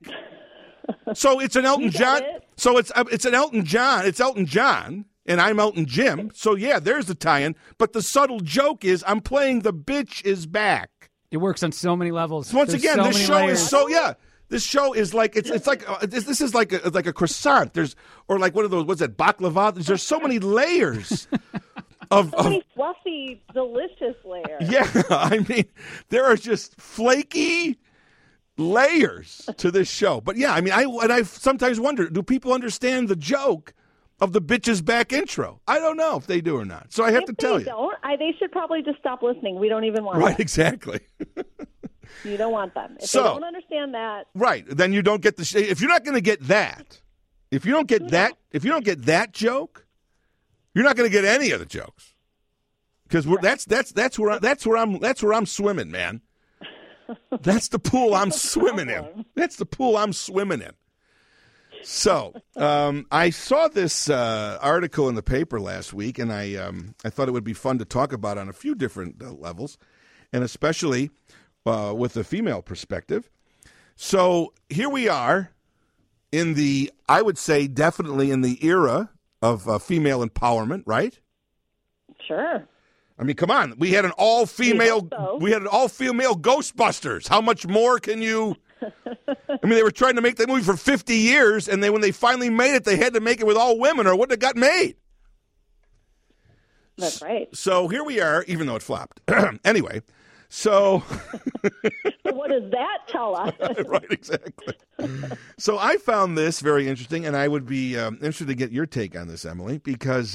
S2: So it's an Elton John. So it's an Elton John. It's Elton John, and I'm Elton Jim. So yeah, there's the tie-in. But the subtle joke is I'm playing the bitch is back.
S3: It works on so many levels.
S2: Once
S3: There's
S2: again,
S3: so
S2: this
S3: many
S2: show
S3: layers.
S2: is so yeah. This show is like it's like this is like a croissant. Or like one of those. What's that? Baklava. There's so many layers.
S4: So many fluffy, delicious layers.
S2: Yeah, I mean, there are just flaky layers to this show. But yeah, I mean, I sometimes wonder, do people understand the joke of the "Bitches Back" intro? I don't know if they do or not. So I have to tell you.
S4: Don't, they should probably just stop listening. We don't even want them.
S2: Right, exactly.
S4: You don't want them. If
S2: So-
S4: they don't understand that.
S2: Right, then you don't get if you're not going to get that, if you don't get that joke, you're not going to get any of the jokes. Because that's where I'm swimming, man. That's the pool I'm swimming in. That's the pool I'm swimming in. So I saw this article in the paper last week, and I thought it would be fun to talk about on a few different levels, and especially with the female perspective. So here we are I would say definitely in the era of female empowerment, right?
S4: Sure.
S2: I mean, come on. We had an all-female Ghostbusters. How much more can you? I mean, they were trying to make that movie for 50 years, and when they finally made it, they had to make it with all women, or it wouldn't have got made.
S4: That's right.
S2: So here we are, even though it flopped. Anyway, so
S4: What does that tell us?
S2: right, exactly. So I found this very interesting, and I would be interested to get your take on this, Emily, because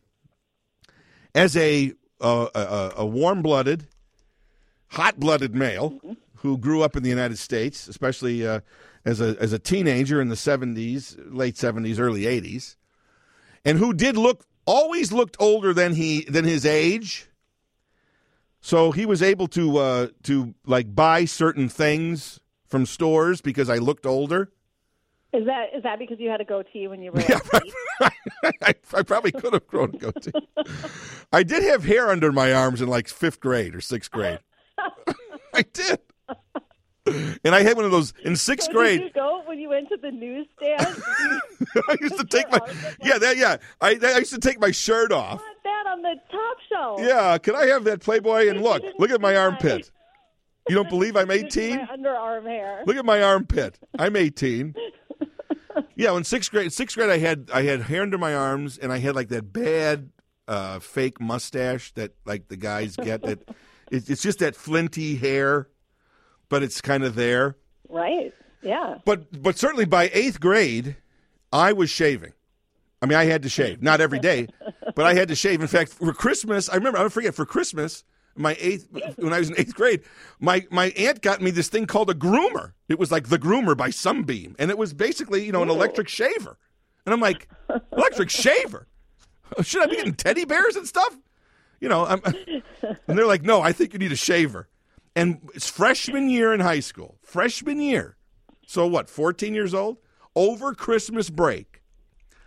S2: as a warm-blooded, hot-blooded male who grew up in the United States, especially as a teenager in the 70s, late 70s, early 80s, and who always looked older than his age. So he was able to like buy certain things from stores because I looked older.
S4: Is that because you had a goatee when you were
S2: Yeah, I probably could have grown a goatee. I did have hair under my arms in like 5th grade or 6th grade. I did. And I had one of those in 6th grade.
S4: Did you go when you went to the newsstand?
S2: I used to take I used to take my shirt off.
S4: I want that on the top shelf.
S2: Yeah, can I have that Playboy? And look at my armpit. You don't believe I'm 18?
S4: My underarm hair.
S2: Look at my armpit. I'm 18. Yeah, in 6th grade I had hair under my arms, and I had like that bad fake mustache that like the guys get. That it's just that flinty hair, but it's kind of there.
S4: Right. Yeah.
S2: But certainly by 8th grade, I was shaving. I mean, I had to shave. Not every day, but I had to shave. In fact, for Christmas, I'll never forget, for Christmas, when I was in 8th grade, my aunt got me this thing called a groomer. It was like the Groomer by Sunbeam, and it was basically, an electric shaver. And I'm like, electric shaver? Should I be getting teddy bears and stuff? And they're like, no, I think you need a shaver. And it's freshman year in high school. So what, 14 years old? Over Christmas break,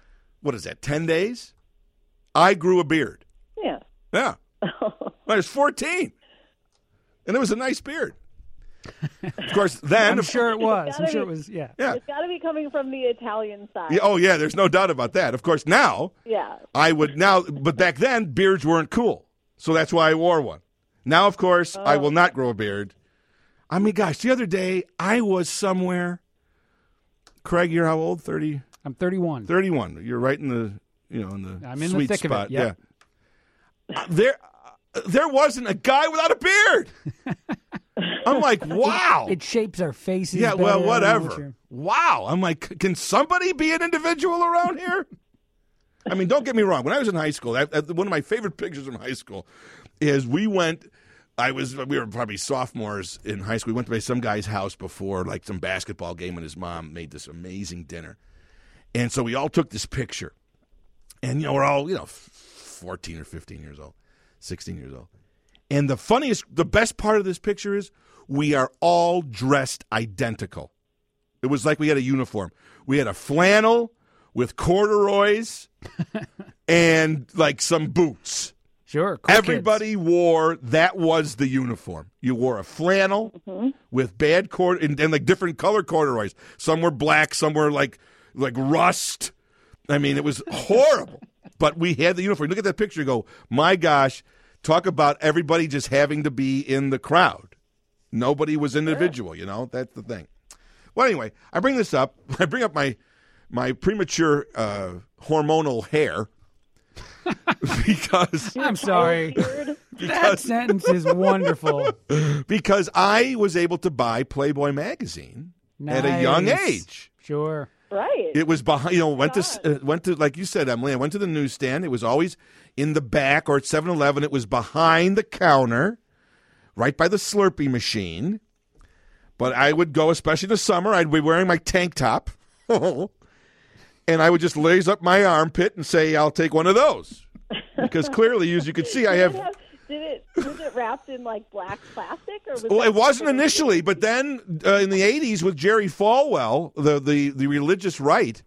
S2: what is that, 10 days, I grew a beard.
S4: Yeah.
S2: Yeah. I was 14. And it was a nice beard. Of course, then...
S3: I'm sure it was. I'm sure it was,
S2: Yeah.
S4: It's got to be coming from the Italian side.
S2: Yeah, oh, yeah, there's no doubt about that. Of course, now,
S4: Yeah.
S2: but back then, beards weren't cool. So that's why I wore one. Now, of course, I will not grow a beard. I mean, gosh, the other day, I was somewhere. Craig, you're how old? 30?
S3: I'm 31.
S2: 31. You're right in the, in the
S3: I'm in
S2: sweet
S3: the thick
S2: spot.
S3: of it. Yep.
S2: Yeah. There wasn't a guy without a beard. I'm like, wow.
S3: It shapes our faces.
S2: Yeah, well,
S3: better,
S2: whatever. Wow. I'm like, can somebody be an individual around here? I mean, don't get me wrong. When I was in high school, one of my favorite pictures from high school is we were probably sophomores in high school. We went to some guy's house before, like some basketball game, and his mom made this amazing dinner. And so we all took this picture. And, we're all, 14 or 15 years old, 16 years old. And the best part of this picture is we are all dressed identical. It was like we had a uniform. We had a flannel with corduroys and like some boots.
S3: Sure. Cool
S2: Everybody wore, that was the uniform. You wore a flannel with bad cord and like different color corduroys. Some were black, some were like rust. I mean, it was horrible. But we had the uniform. Look at that picture and go, my gosh, talk about everybody just having to be in the crowd. Nobody was individual, That's the thing. Well, anyway, I bring this up. I bring up my premature hormonal hair because...
S3: I'm sorry. That sentence is wonderful.
S2: Because I was able to buy Playboy magazine at a young age.
S3: Sure.
S4: Right.
S2: It was behind, went to like you said, Emily, I went to the newsstand. It was always in the back or at 7-Eleven. It was behind the counter, right by the Slurpee machine. But I would go, especially in the summer, I'd be wearing my tank top. And I would just raise up my armpit and say, I'll take one of those. Because clearly, as you can see, I have...
S4: Was it wrapped in like black plastic?
S2: Well, it wasn't initially, but then in the 80s with Jerry Falwell, the religious right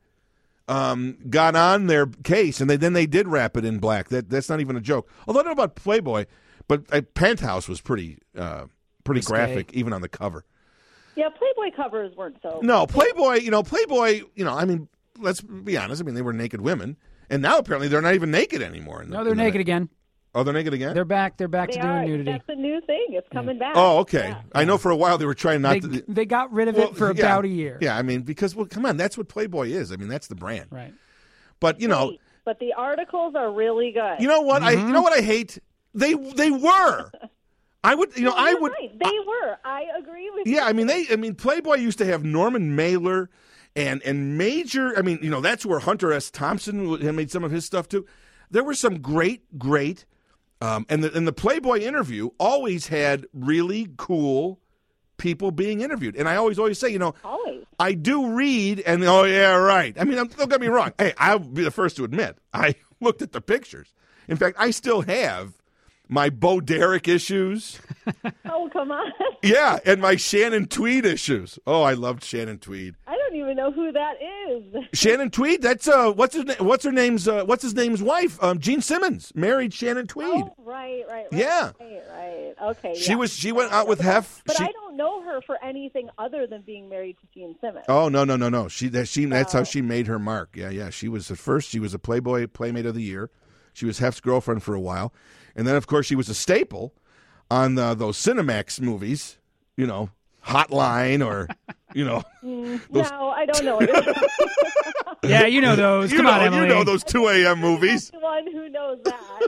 S2: got on their case, and then they did wrap it in black. That's not even a joke. Although I don't know about Playboy, but Penthouse was pretty graphic, even on the cover.
S4: Yeah, Playboy covers weren't so...
S2: No, Playboy, I mean, let's be honest. I mean, they were naked women, and now apparently they're not even naked anymore.
S3: No, they're naked again.
S2: Oh, they're naked again?
S3: They're back to doing nudity.
S4: That's a new thing. It's coming back.
S2: Oh, okay.
S4: Yeah.
S2: I know for a while they were trying not to...
S3: They got rid of it for about a year.
S2: Yeah, I mean, because, come on, that's what Playboy is. I mean, that's the brand.
S3: Right.
S2: But,
S4: Right. But the articles are really good.
S2: You know what?
S3: Mm-hmm.
S2: You know what I hate? They were. I would, I would...
S4: Right. They were. I agree with you.
S2: Yeah, I mean, Playboy used to have Norman Mailer and major... I mean, that's where Hunter S. Thompson had made some of his stuff, too. There were some great... And the Playboy interview always had really cool people being interviewed. And I always say,
S4: always.
S2: I do read, and oh, yeah, right. I mean, don't get me wrong. Hey, I'll be the first to admit, I looked at the pictures. In fact, I still have my Bo Derek issues.
S4: Oh, come on.
S2: Yeah, and my Shannon Tweed issues. Oh, I loved Shannon Tweed.
S4: I don't even know who that is.
S2: Shannon Tweed, that's what's his name's wife? Gene Simmons married Shannon Tweed.
S4: Oh, right.
S2: Yeah.
S4: Right. Okay.
S2: She went out with Hef.
S4: But I don't know her for anything other than being married to Gene Simmons.
S2: Oh, no. That's how she made her mark. Yeah. She was a Playboy Playmate of the Year. She was Hef's girlfriend for a while. And then, of course, she was a staple on those Cinemax movies, Hotline or,
S4: No, I don't know.
S3: Yeah, you know those. Come on, Emily.
S2: You know those 2 a.m. movies.
S4: I'm the one who knows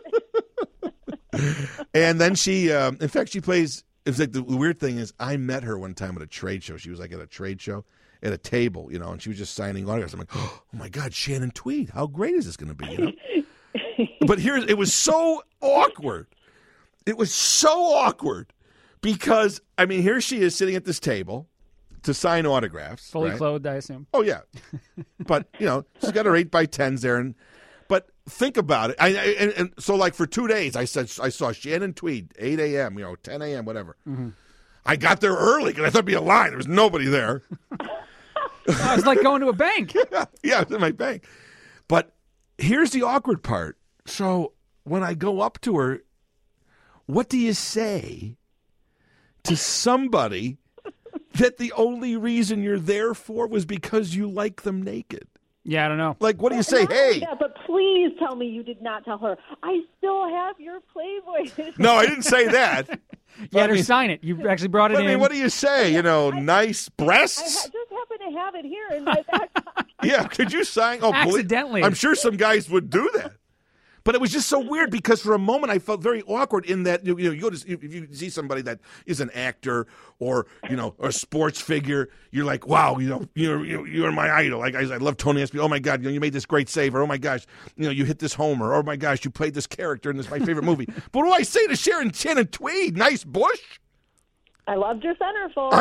S4: that.
S2: And then she, in fact, she plays, it's like the weird thing is I met her one time at a trade show. She was like at a trade show at a table, and she was just signing autographs. I'm like, oh, my God, Shannon Tweed. How great is this going to be, But it was so awkward. It was so awkward because, I mean, here she is sitting at this table to sign autographs.
S3: Fully clothed, I assume.
S2: Oh, yeah. But, she's got her 8x10s there. But think about it. And so, like, for 2 days, I saw Shannon Tweed, 8 a.m., 10 a.m., whatever. Mm-hmm. I got there early because I thought it'd be a line. There was nobody there.
S3: It was like going to a bank.
S2: Yeah, it was in my bank. But here's the awkward part. So when I go up to her, what do you say to somebody that the only reason you're there for was because you like them naked?
S3: Yeah, I don't know.
S2: Like, what do you say? Hey.
S4: Yeah, but please tell me you did not tell her, I still have your Playboy.
S2: No, I didn't say that.
S3: You had her sign it. You actually brought it in.
S2: I mean, what do you say? Nice breasts?
S4: I just happen to have it here in my back pocket.
S2: Yeah, could you sign? Oh,
S3: Accidentally.
S2: I'm sure some guys would do that. But it was just so weird because for a moment I felt very awkward in that you go to, if you see somebody that is an actor or or a sports figure, you're like, wow, you're my idol. Like I love Tony Espino. Oh my God, you made this great save, or oh my gosh, you hit this homer, or oh my gosh, you played this character in my favorite movie. But what do I say to Sharon Shannon Tweed? Nice bush.
S4: I loved your centerfold.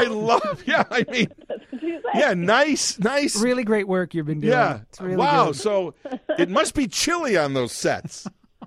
S2: Nice.
S3: Really great work you've been doing.
S2: Yeah.
S3: It's really
S2: wow.
S3: good.
S2: So it must be chilly on those sets.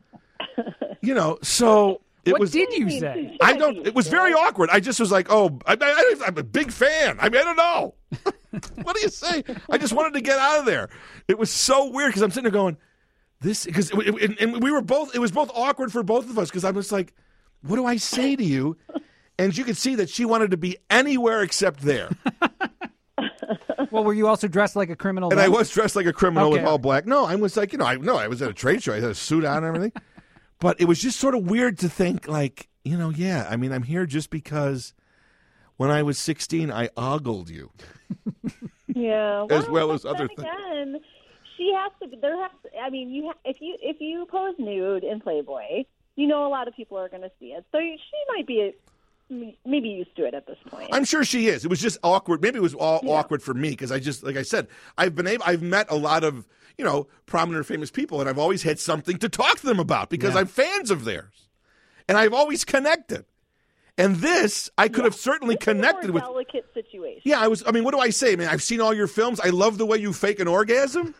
S2: So
S3: what did you say?
S2: I don't. It was very awkward. I just was like, oh, I'm a big fan. I don't know. What do you say? I just wanted to get out of there. It was so weird because I'm sitting there going, and we were both. It was both awkward for both of us because I was like, what do I say to you? And you could see that she wanted to be anywhere except there.
S3: Well, were you also dressed like a criminal?
S2: And I was dressed like a criminal with all
S3: Okay.
S2: black. No, I was like, I was at a trade show. I had a suit on and everything. But it was just sort of weird to think like, yeah, I mean, I'm here just because when I was 16, I ogled you.
S4: Yeah.
S2: As well as other things.
S4: Again, she has to. There has. I mean, if you pose nude in Playboy, a lot of people are going to see it. So she might be maybe used to it at this point.
S2: I'm sure she is. It was just awkward. Maybe it was all awkward for me because I just, like I said, I've met a lot of prominent or famous people, and I've always had something to talk to them about because I'm fans of theirs, and I've always connected. And this, I could have certainly connected with.
S4: A more delicate situation.
S2: Yeah, I mean, what do I say, man? I've seen all your films. I love the way you fake an orgasm.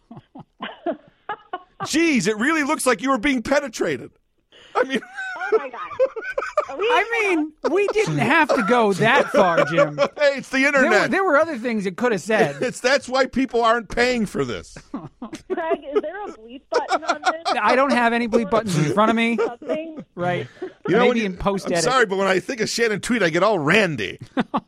S2: Geez, it really looks like you were being penetrated. I mean.
S4: Oh my God.
S3: We didn't have to go that far, Jim.
S2: Hey, it's the internet.
S3: There were other things it could have said.
S2: That's why people aren't paying for this.
S4: Craig, is there a bleep button on this?
S3: I don't have any bleep buttons in front of me.
S4: Something?
S3: Right.
S2: When
S3: Maybe in post edit.
S2: I'm sorry, but when I think of Shannon Tweed, I get all randy.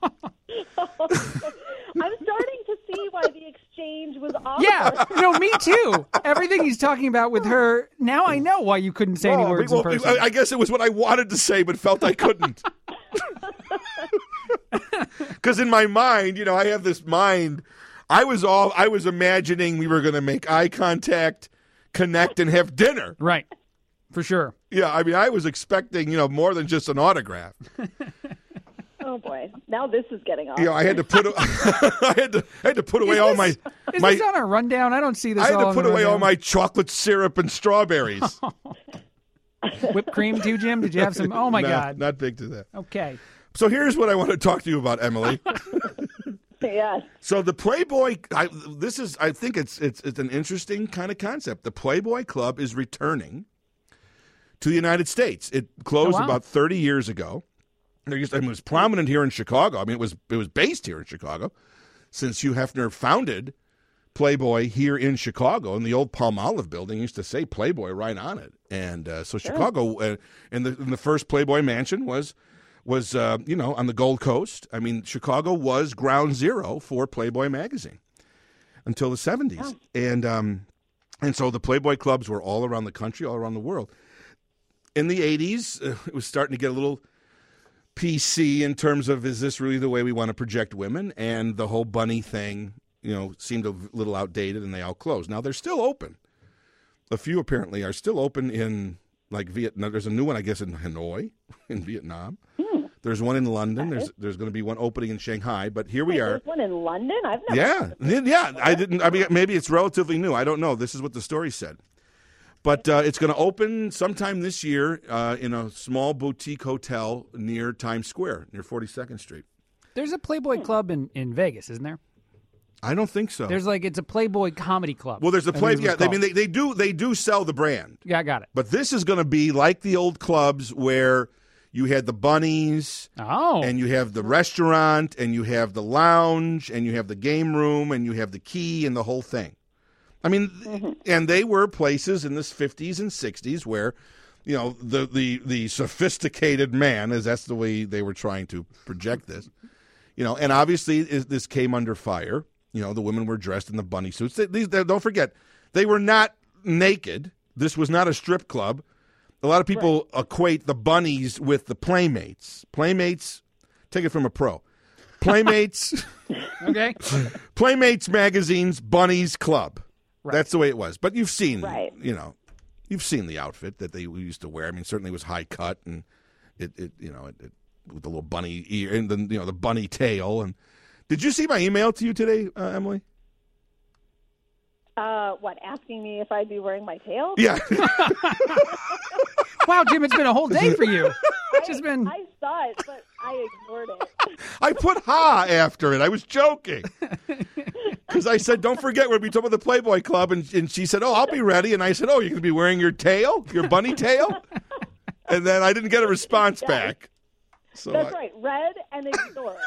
S4: I'm starting to see why the exchange was awkward.
S3: Yeah, me too. Everything he's talking about with her, now I know why you couldn't say any words in person.
S2: I guess it was what I wanted to say but felt I couldn't. Because in my mind, I have this mind. I was imagining we were going to make eye contact, connect, and have dinner.
S3: Right, for sure.
S2: Yeah, I mean, I was expecting, more than just an autograph.
S4: Oh boy! Now this is getting off.
S2: I had to put I had to put away all my.
S3: Is this on our rundown? I don't see this.
S2: I had
S3: all
S2: to
S3: on
S2: put
S3: the
S2: away all
S3: rundown.
S2: my chocolate syrup and strawberries.
S3: Whipped cream too, Jim. Did you have some? Oh my God!
S2: Not big to that.
S3: Okay.
S2: So here's what I want to talk to you about, Emily.
S4: Yes.
S2: So the Playboy, I think it's an interesting kind of concept. The Playboy Club is returning to the United States. It closed about 30 years ago. It was prominent here in Chicago. I mean, it was based here in Chicago, since Hugh Hefner founded Playboy here in Chicago. In the old Palmolive building, used to say Playboy right on it. And so Chicago, and the first Playboy mansion was on the Gold Coast. I mean, Chicago was ground zero for Playboy magazine until the 70s. Oh. And so the Playboy clubs were all around the country, all around the world. In the 80s, it was starting to get a little PC in terms of, is this really the way we want to project women? And the whole bunny thing, seemed a little outdated, and they all closed. Now, they're still open. A few apparently are still open in, like, Vietnam. There's a new one, I guess, in Hanoi, in Vietnam. There's one in London. There's going to be one opening in Shanghai. But here we are.
S4: There's one in London? I've never
S2: Yeah. I mean, maybe it's relatively new. I don't know. This is what the story said. But it's going to open sometime this year in a small boutique hotel near Times Square, near 42nd Street.
S3: There's a Playboy Club in Vegas, isn't there?
S2: I don't think so.
S3: It's a Playboy comedy club.
S2: Well, there's a Playboy. Yeah, I mean, they do sell the brand.
S3: Yeah, I got it.
S2: But this is going to be like the old clubs where you had the bunnies, and you have the restaurant, and you have the lounge, and you have the game room, and you have the key, and the whole thing. I mean, and they were places in the 50s and 60s where, the sophisticated man, as that's the way they were trying to project this, and obviously this came under fire. The women were dressed in the bunny suits. Don't forget, they were not naked. This was not a strip club. A lot of people equate the bunnies with the Playmates. Playmates, take it from a pro. Playmates,
S3: Okay.
S2: Playmates magazine's Bunnies Club.
S3: Right.
S2: That's the way it was. But you've seen,
S4: Right.
S2: You've seen the outfit that they used to wear. I mean, certainly it was high cut and it with the little bunny ear and the bunny tail. And did you see my email to you today, Emily?
S4: What, asking me if I'd be wearing my tail?
S2: Yeah.
S3: Wow, Jim, it's been a whole day for you. It's just been.
S4: I saw it, but I ignored it.
S2: I put ha after it. I was joking. Because I said, don't forget, we'll be talking about the Playboy Club. And she said, oh, I'll be ready. And I said, oh, you're going to be wearing your tail? Your bunny tail? And then I didn't get a response back. So
S4: That's right. Read and ignored.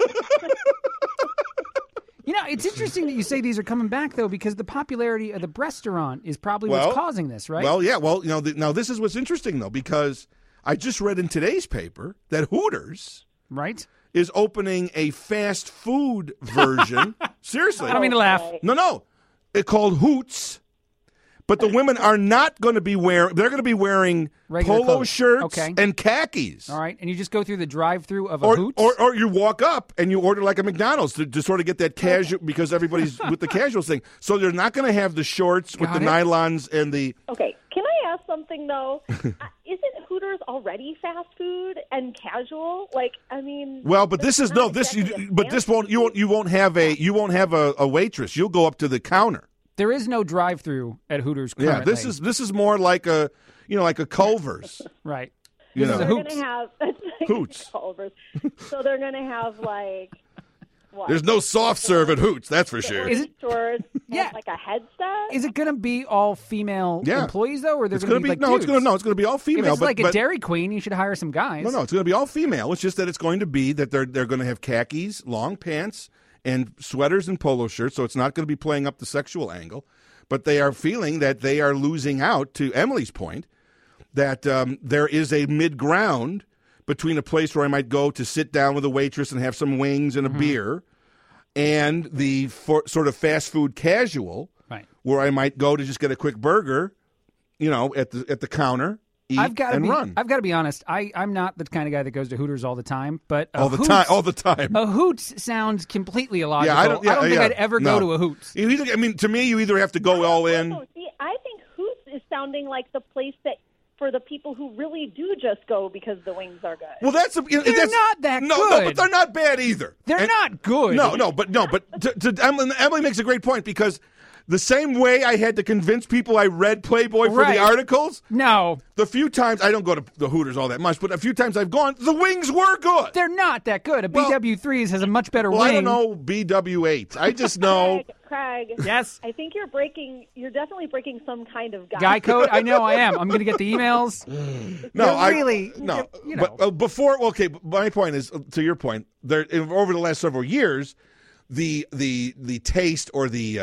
S3: It's interesting that you say these are coming back, though, because the popularity of the restaurant is probably what's causing this, right?
S2: Well, yeah. Well, now this is what's interesting, though, because I just read in today's paper that Hooters
S3: Right?
S2: is opening a fast food version. Seriously.
S3: I don't mean to laugh.
S2: No. It's called Hoots. But the women are not going to be they're going to be wearing
S3: Regular
S2: polo
S3: clothes.
S2: shirts
S3: Okay.
S2: and khakis.
S3: All right, and you just go through the drive-through of a Hoots?
S2: Or you walk up and you order like a McDonald's to sort of get that casual, because everybody's with the casual thing. So they're not going to have the shorts with the nylons and the...
S4: Okay, can I ask something, though? Isn't Hooters already fast food and casual?
S2: Well, but this is you won't have a waitress. You'll go up to the counter.
S3: There is no drive-through at Hooters currently.
S2: Yeah, this is more like a Culver's.
S3: Right.
S2: You
S3: This
S2: know.
S3: is a
S4: They're
S3: Hoots.
S4: going to have
S2: Hoots.
S4: Culver's. So they're going to have what?
S2: There's no soft serve at Hoots, that's for sure.
S3: Is it-
S4: Stores
S3: Yeah.
S4: like a headset?
S3: Is it going to be all female employees, though, or they're
S2: It's
S3: going to
S2: going
S3: be
S2: to be
S3: like dudes?
S2: it's going to be all
S3: If
S2: female.
S3: it's like a Dairy Queen, you should hire some guys.
S2: No, it's going to be all female. It's just that it's going to be that they're going to have khakis, long pants, and sweaters and polo shirts. So it's not going to be playing up the sexual angle. But they are feeling that they are losing out, to Emily's point, that there is a mid-ground between a place where I might go to sit down with a waitress and have some wings and a beer, and the sort of fast food casual,
S3: Right.
S2: where I might go to just get a quick burger, at the counter, eat and run.
S3: I've got to be honest. I'm not the kind of guy that goes to Hooters all the time, but
S2: all the time.
S3: A Hoots sounds completely illogical.
S2: I don't
S3: think I'd ever go to a Hoots.
S2: To me, you either have to go all in.
S4: No, see, I think Hoots is sounding like the place that for the people who really do just go because the wings are good.
S2: Well, that's
S3: They're not that
S2: no,
S3: good.
S2: No, but they're not bad either.
S3: They're not good.
S2: But Emily makes a great point, because the same way I had to convince people I read Playboy for
S3: Right.
S2: the articles,
S3: No,
S2: the few times I don't go to the Hooters all that much, but a few times I've gone, the wings were good.
S3: they're not that good. A
S2: Well-
S3: BW3s has a much better
S2: Well,
S3: wing.
S2: I don't know BW8. I just know.
S4: Craig,
S3: Yes.
S4: I think you're definitely breaking some kind of
S3: Guy code? I know I am. I'm going to get the emails.
S2: No.
S3: you know.
S2: But before, okay. But my point is, to your point, there over the last several years, the taste or the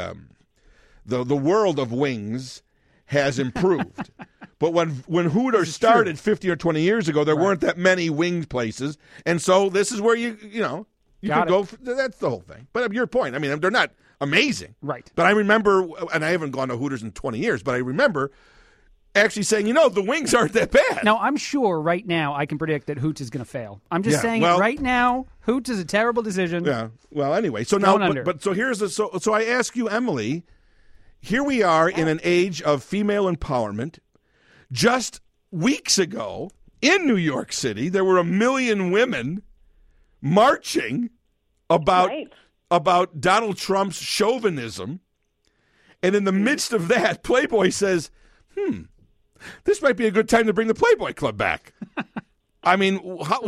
S2: world of wings has improved. But when Hooters started 50 or 20 years ago, there weren't that many wing places, and so this is where you
S3: Got
S2: can go. That's the whole thing. But your point, I mean, they're not amazing,
S3: Right.
S2: But I remember, and I haven't gone to Hooters in 20 years, but I remember actually saying, the wings aren't that bad.
S3: Now, I'm sure right now I can predict that Hoots is going to fail. I'm just saying
S2: well-
S3: it right now. Hoots is a terrible decision.
S2: Yeah. Well, anyway, so
S3: Going
S2: now,
S3: under.
S2: but so here's so I ask you, Emily. Here we are in an age of female empowerment. Just weeks ago in New York City, there were 1 million women marching about Donald Trump's chauvinism, and in the midst of that, Playboy says, this might be a good time to bring the Playboy Club back. I mean,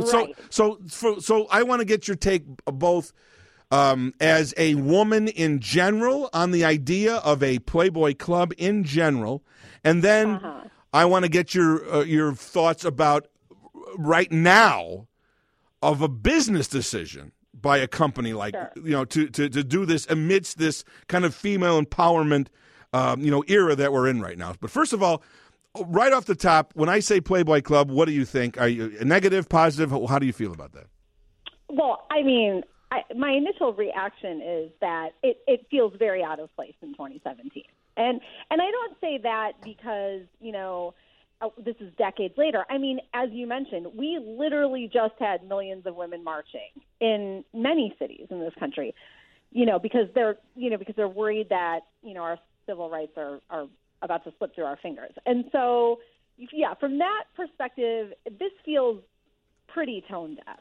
S2: so I want to get your take both as a woman in general on the idea of a Playboy Club in general, and then I want to get your thoughts about right now of a business decision by a company like to do this amidst this kind of female empowerment era that we're in right now. But first of all, right off the top, when I say Playboy Club, what do you think? Are you negative, positive? How do you feel about that?
S4: Well, I mean, my initial reaction is that it feels very out of place in 2017. And I don't say that because, this is decades later. I mean, as you mentioned, we literally just had millions of women marching in many cities in this country, because they're worried that, our civil rights are about to slip through our fingers. And so, yeah, from that perspective, this feels pretty tone deaf.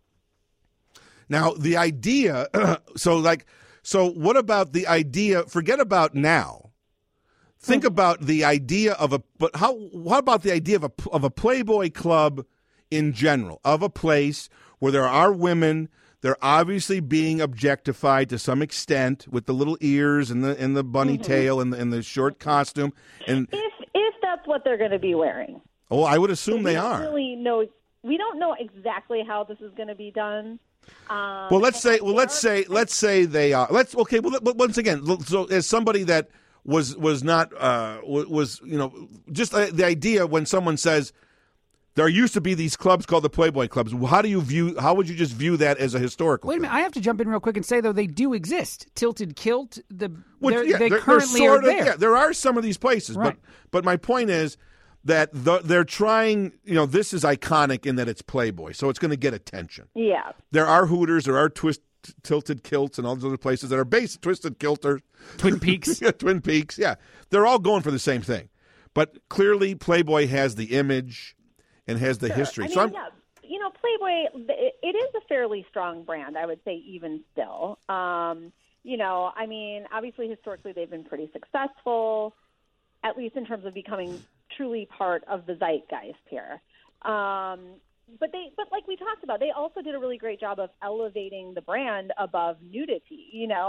S2: Now, the idea, so what about the idea, forget about now. Think about the idea how about the idea of a Playboy Club in general, of a place where there are women, they're obviously being objectified to some extent with the little ears and the bunny tail and the short costume. And
S4: if that's what they're going to be wearing.
S2: Oh, I would assume they are.
S4: We don't know exactly how this is going to be done.
S2: Let's say they are. Once again, so as somebody that was not just the idea when someone says there used to be these clubs called the Playboy Clubs. How would you just view that as a historical?
S3: Wait a minute, I have to jump in real quick and say though they do exist. Tilted Kilt, they currently are there.
S2: Yeah, there are some of these places,
S3: right.
S2: but my point is that they're trying, this is iconic in that it's Playboy, so it's going to get attention.
S4: Yeah.
S2: There are Hooters, there are Tilted Kilts, and all those other places that are based, Twisted Kilter.
S3: Twin Peaks.
S2: Yeah, Twin Peaks, yeah. They're all going for the same thing. But clearly Playboy has the image and has the history.
S4: Playboy, it is a fairly strong brand, I would say, even still. Obviously, historically, they've been pretty successful, at least in terms of becoming truly part of the zeitgeist here. But like we talked about, they also did a really great job of elevating the brand above nudity.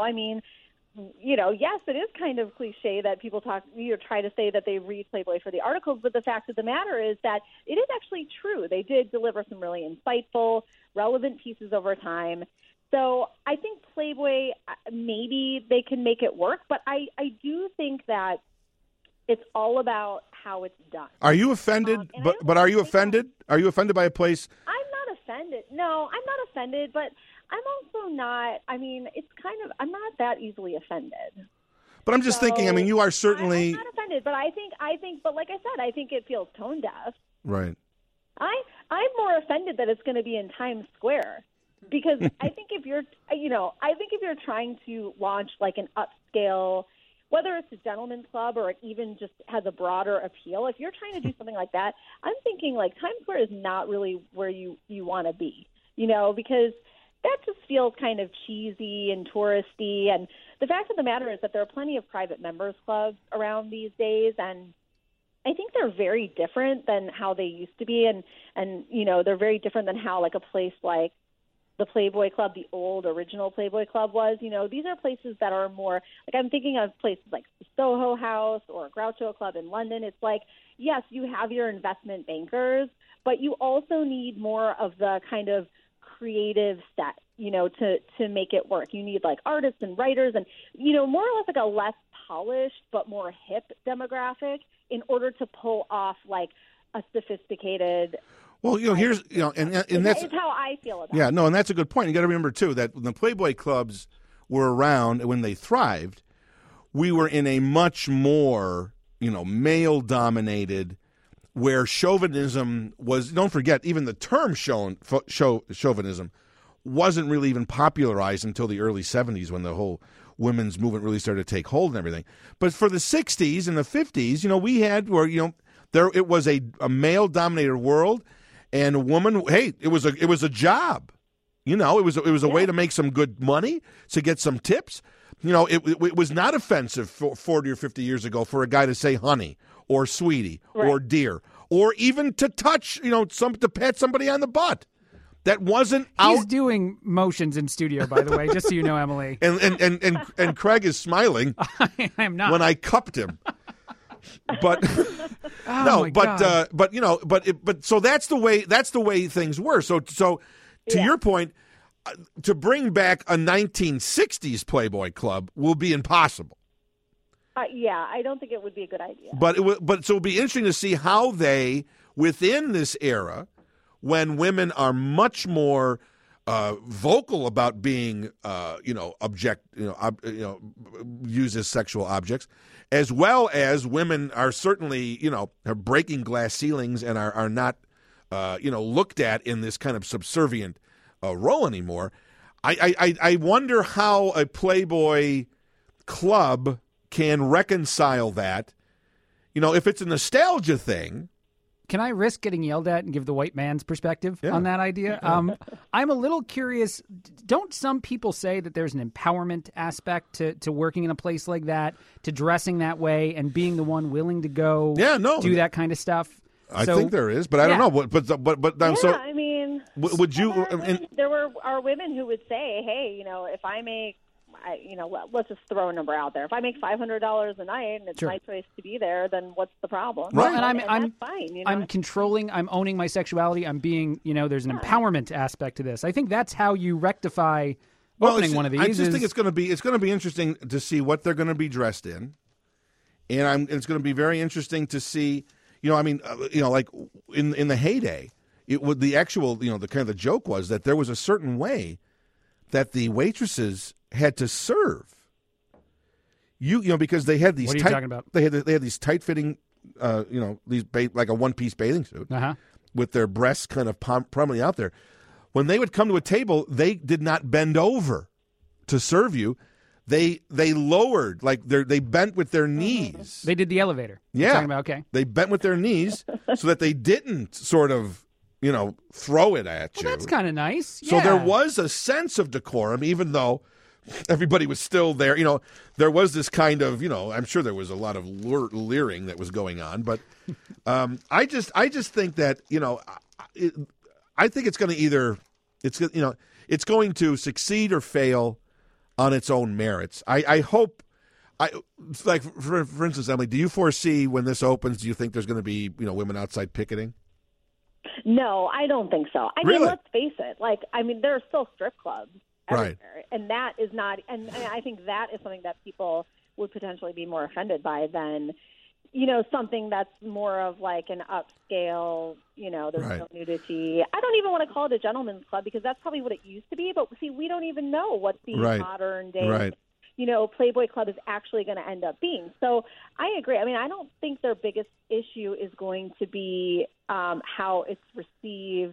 S4: Yes, it is kind of cliche that people try to say that they read Playboy for the articles, but the fact of the matter is that it is actually true. They did deliver some really insightful, relevant pieces over time. So I think Playboy, maybe they can make it work, but I do think that it's all about how it's done.
S2: Are you offended? But are you offended? Are you offended by a place?
S4: I'm not offended. No, I'm not offended, but I'm also not. I'm not that easily offended.
S2: But I'm just thinking. You are certainly.
S4: I'm not offended, but I think. But like I said, I think it feels tone deaf.
S2: Right.
S4: I'm more offended that it's going to be in Times Square, because I think if you're trying to launch like an upscale, whether it's a gentleman's club or it even just has a broader appeal, if you're trying to do something like that, I'm thinking like Times Square is not really where you want to be, because that just feels kind of cheesy and touristy. And the fact of the matter is that there are plenty of private members clubs around these days, and I think they're very different than how they used to be, and they're very different than how like a place like the Playboy Club, the old original Playboy Club was. These are places that are more like, I'm thinking of places like the Soho House or Groucho Club in London. It's like, yes, you have your investment bankers, but you also need more of the kind of creative set, to make it work. You need like artists and writers and, more or less like a less polished but more hip demographic in order to pull off like a sophisticated.
S2: Well, here's, and that's
S4: how I feel about it.
S2: Yeah, no, and that's a good point. You got to remember, too, that when the Playboy Clubs were around, when they thrived, we were in a much more, male-dominated, where chauvinism was, don't forget, even the term chauvinism wasn't really even popularized until the early 70s when the whole women's movement really started to take hold and everything. But for the 60s and the 50s, we had where, it was a male-dominated world. And a woman, hey, it was a job, it was a way to make some good money, to get some tips. It was not offensive 40 or 50 years ago for a guy to say honey or sweetie or dear, or even to touch, to pat somebody on the butt. That wasn't out.
S3: He's doing motions in studio, by the way, just so you know, Emily.
S2: And Craig is smiling.
S3: I'm not.
S2: When I cupped him. But so that's the way things were. So to your point, to bring back a 1960s Playboy Club will be impossible.
S4: Yeah, I don't think it would be a good idea.
S2: But so it'll be interesting to see how they, within this era, when women are much more vocal about being, used as sexual objects, as well as women are certainly, are breaking glass ceilings and are not, looked at in this kind of subservient role anymore. I wonder how a Playboy club can reconcile that. If it's a nostalgia thing.
S3: Can I risk getting yelled at and give the white man's perspective on that idea? I'm a little curious. Don't some people say that there's an empowerment aspect to working in a place like that, to dressing that way and being the one willing to go do that kind of stuff?
S2: I think there is, but I don't know.
S4: I mean,
S2: would you?
S4: There are women who would say, "Hey, if I make, let's just throw a number out there. If I make $500 a night and it's my choice to be there, then what's the problem?"
S2: Right.
S3: And
S4: that's fine.
S3: I'm controlling. I'm owning my sexuality. I'm being. There's an empowerment aspect to this. I think that's how you rectify opening one of these.
S2: I just think it's going to be interesting to see what they're going to be dressed in, and it's going to be very interesting to see. Like in the heyday, it would the actual, the kind of the joke was that there was a certain way that the waitresses had to serve. Because they had these.
S3: What are you talking about?
S2: They had these tight fitting, these like a one piece bathing suit with their breasts kind of prominently out there. When they would come to a table, they did not bend over to serve you. They lowered, like they bent with their knees.
S3: They did the elevator.
S2: Yeah.
S3: Talking about, okay.
S2: They bent with their knees so that they didn't sort of, throw it at you.
S3: Well, that's kind of nice.
S2: So
S3: Yeah.
S2: there was a sense of decorum, even though everybody was still there. There was this kind of, I'm sure there was a lot of leering that was going on. But I just think that, I think it's going to it's going to succeed or fail on its own merits. I hope, for instance, Emily, do you foresee when this opens, do you think there's going to be, women outside picketing?
S4: No, I don't think so. I mean, let's face it. There are still strip clubs everywhere,
S2: right?
S4: And that is not. And I think that is something that people would potentially be more offended by than, something that's more of like an upscale. There's no nudity. I don't even want to call it a gentleman's club because that's probably what it used to be. But see, we don't even know what the modern day. Playboy Club is actually going to end up being. So I agree. I mean, I don't think their biggest issue is going to be how it's received,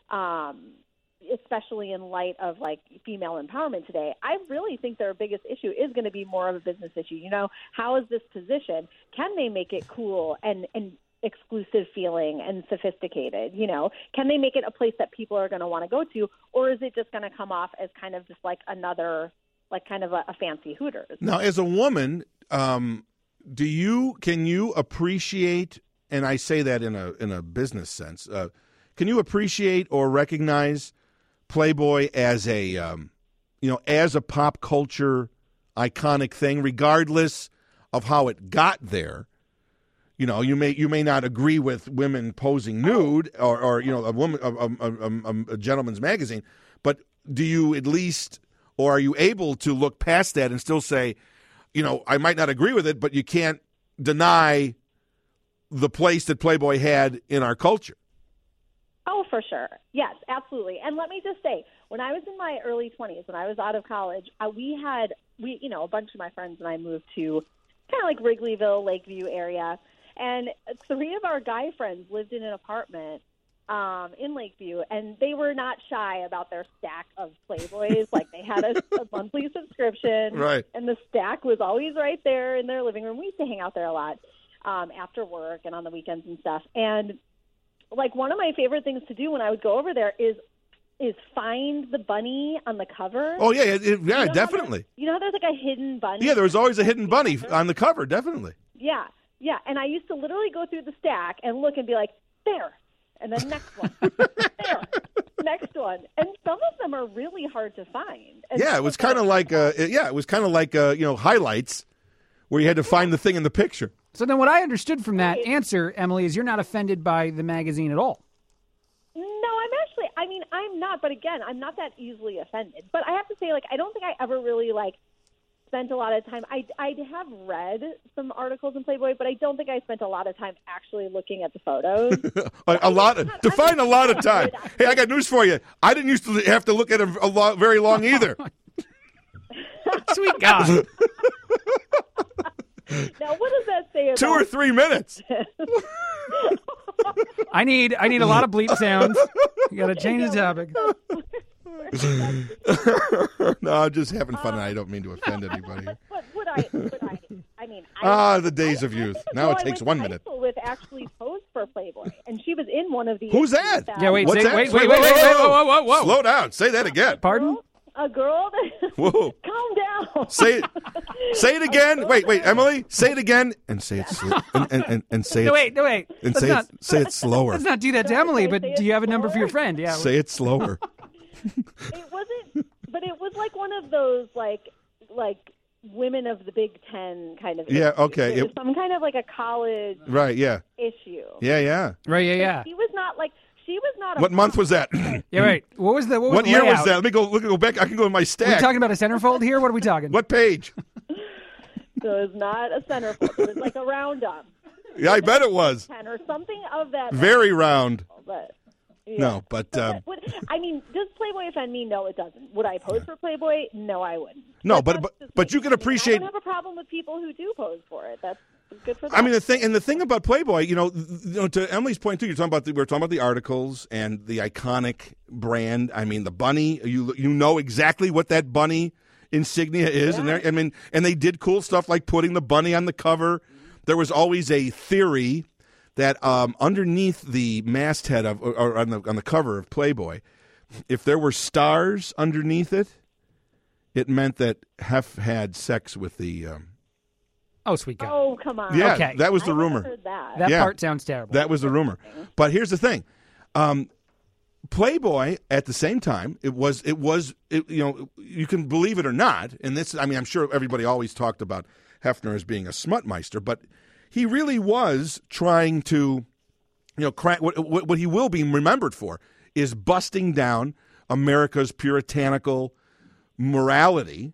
S4: especially in light of female empowerment today. I really think their biggest issue is going to be more of a business issue. How is this position? Can they make it cool and exclusive feeling and sophisticated? Can they make it a place that people are going to want to go to, or is it just going to come off as kind of just another kind of a fancy Hooters?
S2: Now, as a woman, can you appreciate, and I say that in a business sense, can you appreciate or recognize Playboy as as a pop culture iconic thing, regardless of how it got there? You may not agree with women posing nude or a woman a gentleman's magazine, but do you at least? Or are you able to look past that and still say, I might not agree with it, but you can't deny the place that Playboy had in our culture?
S4: Oh, for sure. Yes, absolutely. And let me just say, when I was in my early 20s, when I was out of college, a bunch of my friends and I moved to kind of like Wrigleyville, Lakeview area. And 3 of our guy friends lived in an apartment in Lakeview, and they were not shy about their stack of Playboys. They had a monthly subscription,
S2: right?
S4: And the stack was always right there in their living room. We used to hang out there a lot after work and on the weekends and stuff. And one of my favorite things to do when I would go over there is find the bunny on the cover.
S2: Oh yeah, definitely.
S4: How there's a hidden bunny?
S2: Yeah, there was always a hidden bunny on the cover, definitely.
S4: Yeah. And I used to literally go through the stack and look and be like, there. And then next one, there, next one, and some of them are really hard to find. And
S2: it was kind of like highlights, where you had to find the thing in the picture.
S3: So then, what I understood from that answer, Emily, is you're not offended by the magazine at all.
S4: No, I'm not. But again, I'm not that easily offended. But I have to say, I don't think I ever really spent a lot of time. I have read some articles in Playboy, but I don't think I spent a lot of time actually looking at the photos.
S2: Define a lot of time. Hey, I got news for you. I didn't used to have to look at them very long either.
S3: Sweet God.
S4: Now, what does that say about
S2: 2 or 3 minutes?
S3: I need a lot of bleep sounds. You got to change the topic.
S2: No, I'm just having fun, and I don't mean to offend anybody.
S4: But would I mean,
S2: the days of youth. Now it takes 1 minute.
S4: With actually posed for Playboy, and she was in one of these.
S2: Who's that?
S3: Yeah, wait,
S2: What's that?
S3: wait, whoa.
S2: Slow down. Say that again.
S3: Pardon?
S4: A girl that.
S2: Whoa.
S4: Calm down.
S2: Say it again. Wait, Emily. Say it again and say it and say it.
S3: No, wait.
S2: And say it slower.
S3: Let's not do that to Emily. But do you have a number for your friend? Yeah.
S2: Say it slower.
S4: It wasn't, but it was like one of those like women of the Big Ten kind of.
S2: Yeah.
S4: issues.
S2: Okay.
S4: It was some kind of like a college.
S2: Right. Yeah.
S4: Issue.
S2: Yeah.
S3: Right. Yeah.
S4: She was not like. She was not.
S2: What month was that?
S3: Yeah. Right. What
S2: year
S3: layout?
S2: was that? Let me go back. I can go in my stack.
S3: Are we talking about a centerfold here? What are we talking?
S2: What page?
S4: So it was not a centerfold. It was like a round-up.
S2: Yeah, I bet it was.
S4: 10 or something of that.
S2: Very round.
S4: But yeah.
S2: No, but
S4: does Playboy offend me? No, it doesn't. Would I pose for Playboy? No, I wouldn't.
S2: No, but you can appreciate.
S4: I don't have a problem with people who do pose for it. That's good for them.
S2: I mean, the thing about Playboy, to Emily's point too, we were talking about the articles and the iconic brand. I mean, the bunny. You know exactly what that bunny insignia is,
S4: Yeah.
S2: and they did cool stuff like putting the bunny on the cover. There was always a theory that underneath the masthead or on the cover of Playboy, if there were stars underneath it, it meant that Hef had sex with the.
S3: Oh, sweet God.
S4: Oh, come on.
S2: Yeah,
S3: Okay.
S2: that was the
S4: I
S2: rumor.
S4: heard that.
S3: That
S2: Yeah.
S3: part sounds terrible.
S2: That was the rumor. But here's the thing. Playboy at the same time, it was you can believe it or not, and this, I mean, I'm sure everybody always talked about Hefner as being a smutmeister, but he really was trying to, crack what he will be remembered for is busting down America's puritanical morality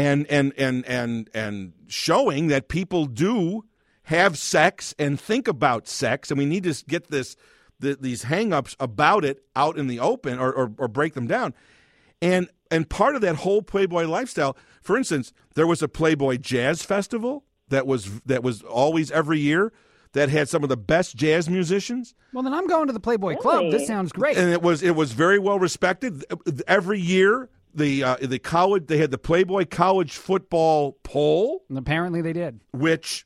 S2: and showing that people do have sex and think about sex, and we need to get these hang-ups about it out in the open or break them down. And part of that whole Playboy lifestyle, for instance, there was a Playboy Jazz Festival that was always every year that had some of the best jazz musicians.
S3: Well, then I'm going to the Playboy Club. This sounds great.
S2: And it was very well respected. Every year, the college, they had the Playboy College Football Poll.
S3: And apparently they did.
S2: Which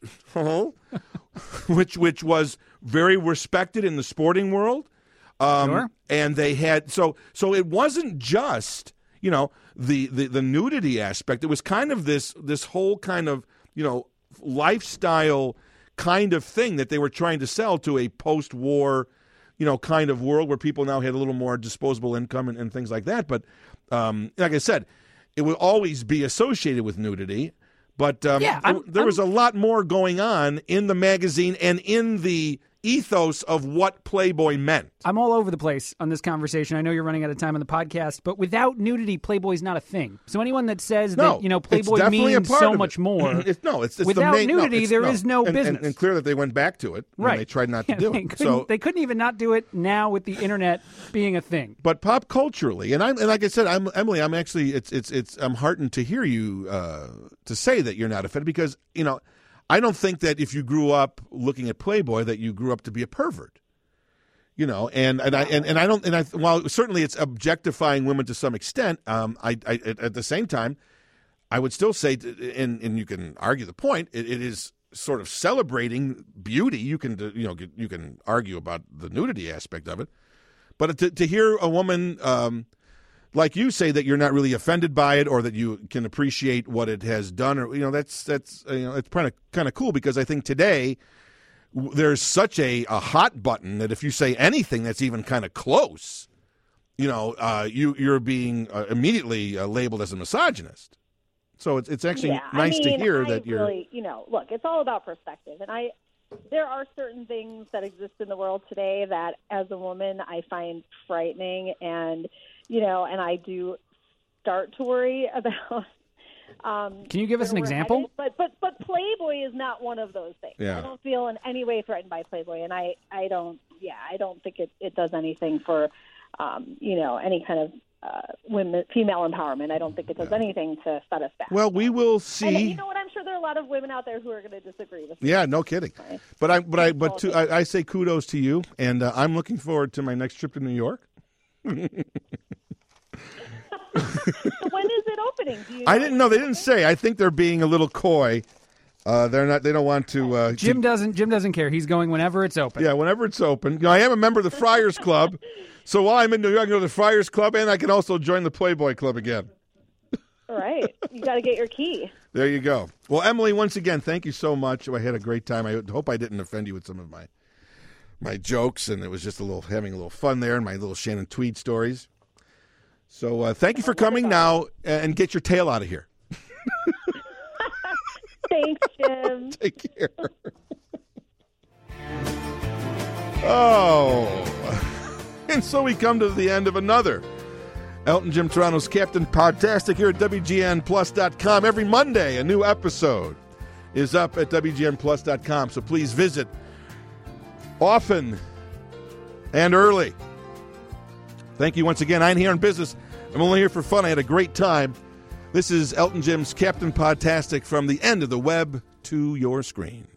S2: was very respected in the sporting world.
S3: Sure.
S2: And they had so it wasn't just the nudity aspect. It was kind of this whole kind of lifestyle kind of thing that they were trying to sell to a post-war kind of world where people now had a little more disposable income and things like that. But like I said, it will always be associated with nudity. But there was a lot more going on in the magazine and in the ethos of what Playboy meant.
S3: I'm all over the place on this conversation. I know you're running out of time on the podcast, but without nudity, Playboy's not a thing. So anyone that says that Playboy means so much more,
S2: it's
S3: without
S2: the main,
S3: nudity, there is no business.
S2: And clear that they went back to it.
S3: Right.
S2: And they tried not to do it.
S3: They couldn't even not do it now with the internet being a thing.
S2: But pop culturally, and like I said, Emily, I'm actually I'm heartened to hear you to say that you're not offended because I don't think that if you grew up looking at Playboy that you grew up to be a pervert. While certainly it's objectifying women to some extent, I at the same time, I would still say, and you can argue the point, it is sort of celebrating beauty. You can argue about the nudity aspect of it, but to hear a woman like you say that you're not really offended by it or that you can appreciate what it has done, or that's it's kind of cool because I think today there's such a hot button that if you say anything that's even kind of close, you're being immediately labeled as a misogynist. So it's actually nice to hear that you're
S4: really, look, it's all about perspective, and there are certain things that exist in the world today that as a woman I find frightening and and I do start to worry
S3: Can you give us an example?
S4: Headed. But Playboy is not one of those things.
S2: Yeah.
S4: I don't feel in any way threatened by Playboy, and I don't think it does anything for any kind of female empowerment. I don't think it does anything to set us back.
S2: Well, we will see.
S4: And you know what? I'm sure there are a lot of women out there who are going to disagree with me.
S2: Yeah, no kidding. Right. But I say kudos to you, and I'm looking forward to my next trip to New York.
S4: So when is it opening? Do you know?
S2: I didn't know. They didn't say. I think they're being a little coy. They're not. They don't want to.
S3: Jim doesn't care. He's going whenever it's open.
S2: Yeah, whenever it's open. You know, I am a member of the Friars Club, so while I'm in New York, I can go to the Friars Club, and I can also join the Playboy Club again.
S4: All right, you got to get your key.
S2: There you go. Well, Emily, once again, thank you so much. I had a great time. I hope I didn't offend you with some of my jokes, and it was just having a little fun there, and my little Shannon Tweed stories. So thank you for coming now, and get your tail out of here.
S4: Thanks, Jim.
S2: Take care. Oh. And so we come to the end of another Elton Jim Toronto's Captain Podtastic here at WGNPlus.com. Every Monday, a new episode is up at WGNPlus.com. So please visit often and early. Thank you once again. I ain't here in business. I'm only here for fun. I had a great time. This is Elton Jim's Captain Podtastic, from the end of the web to your screen.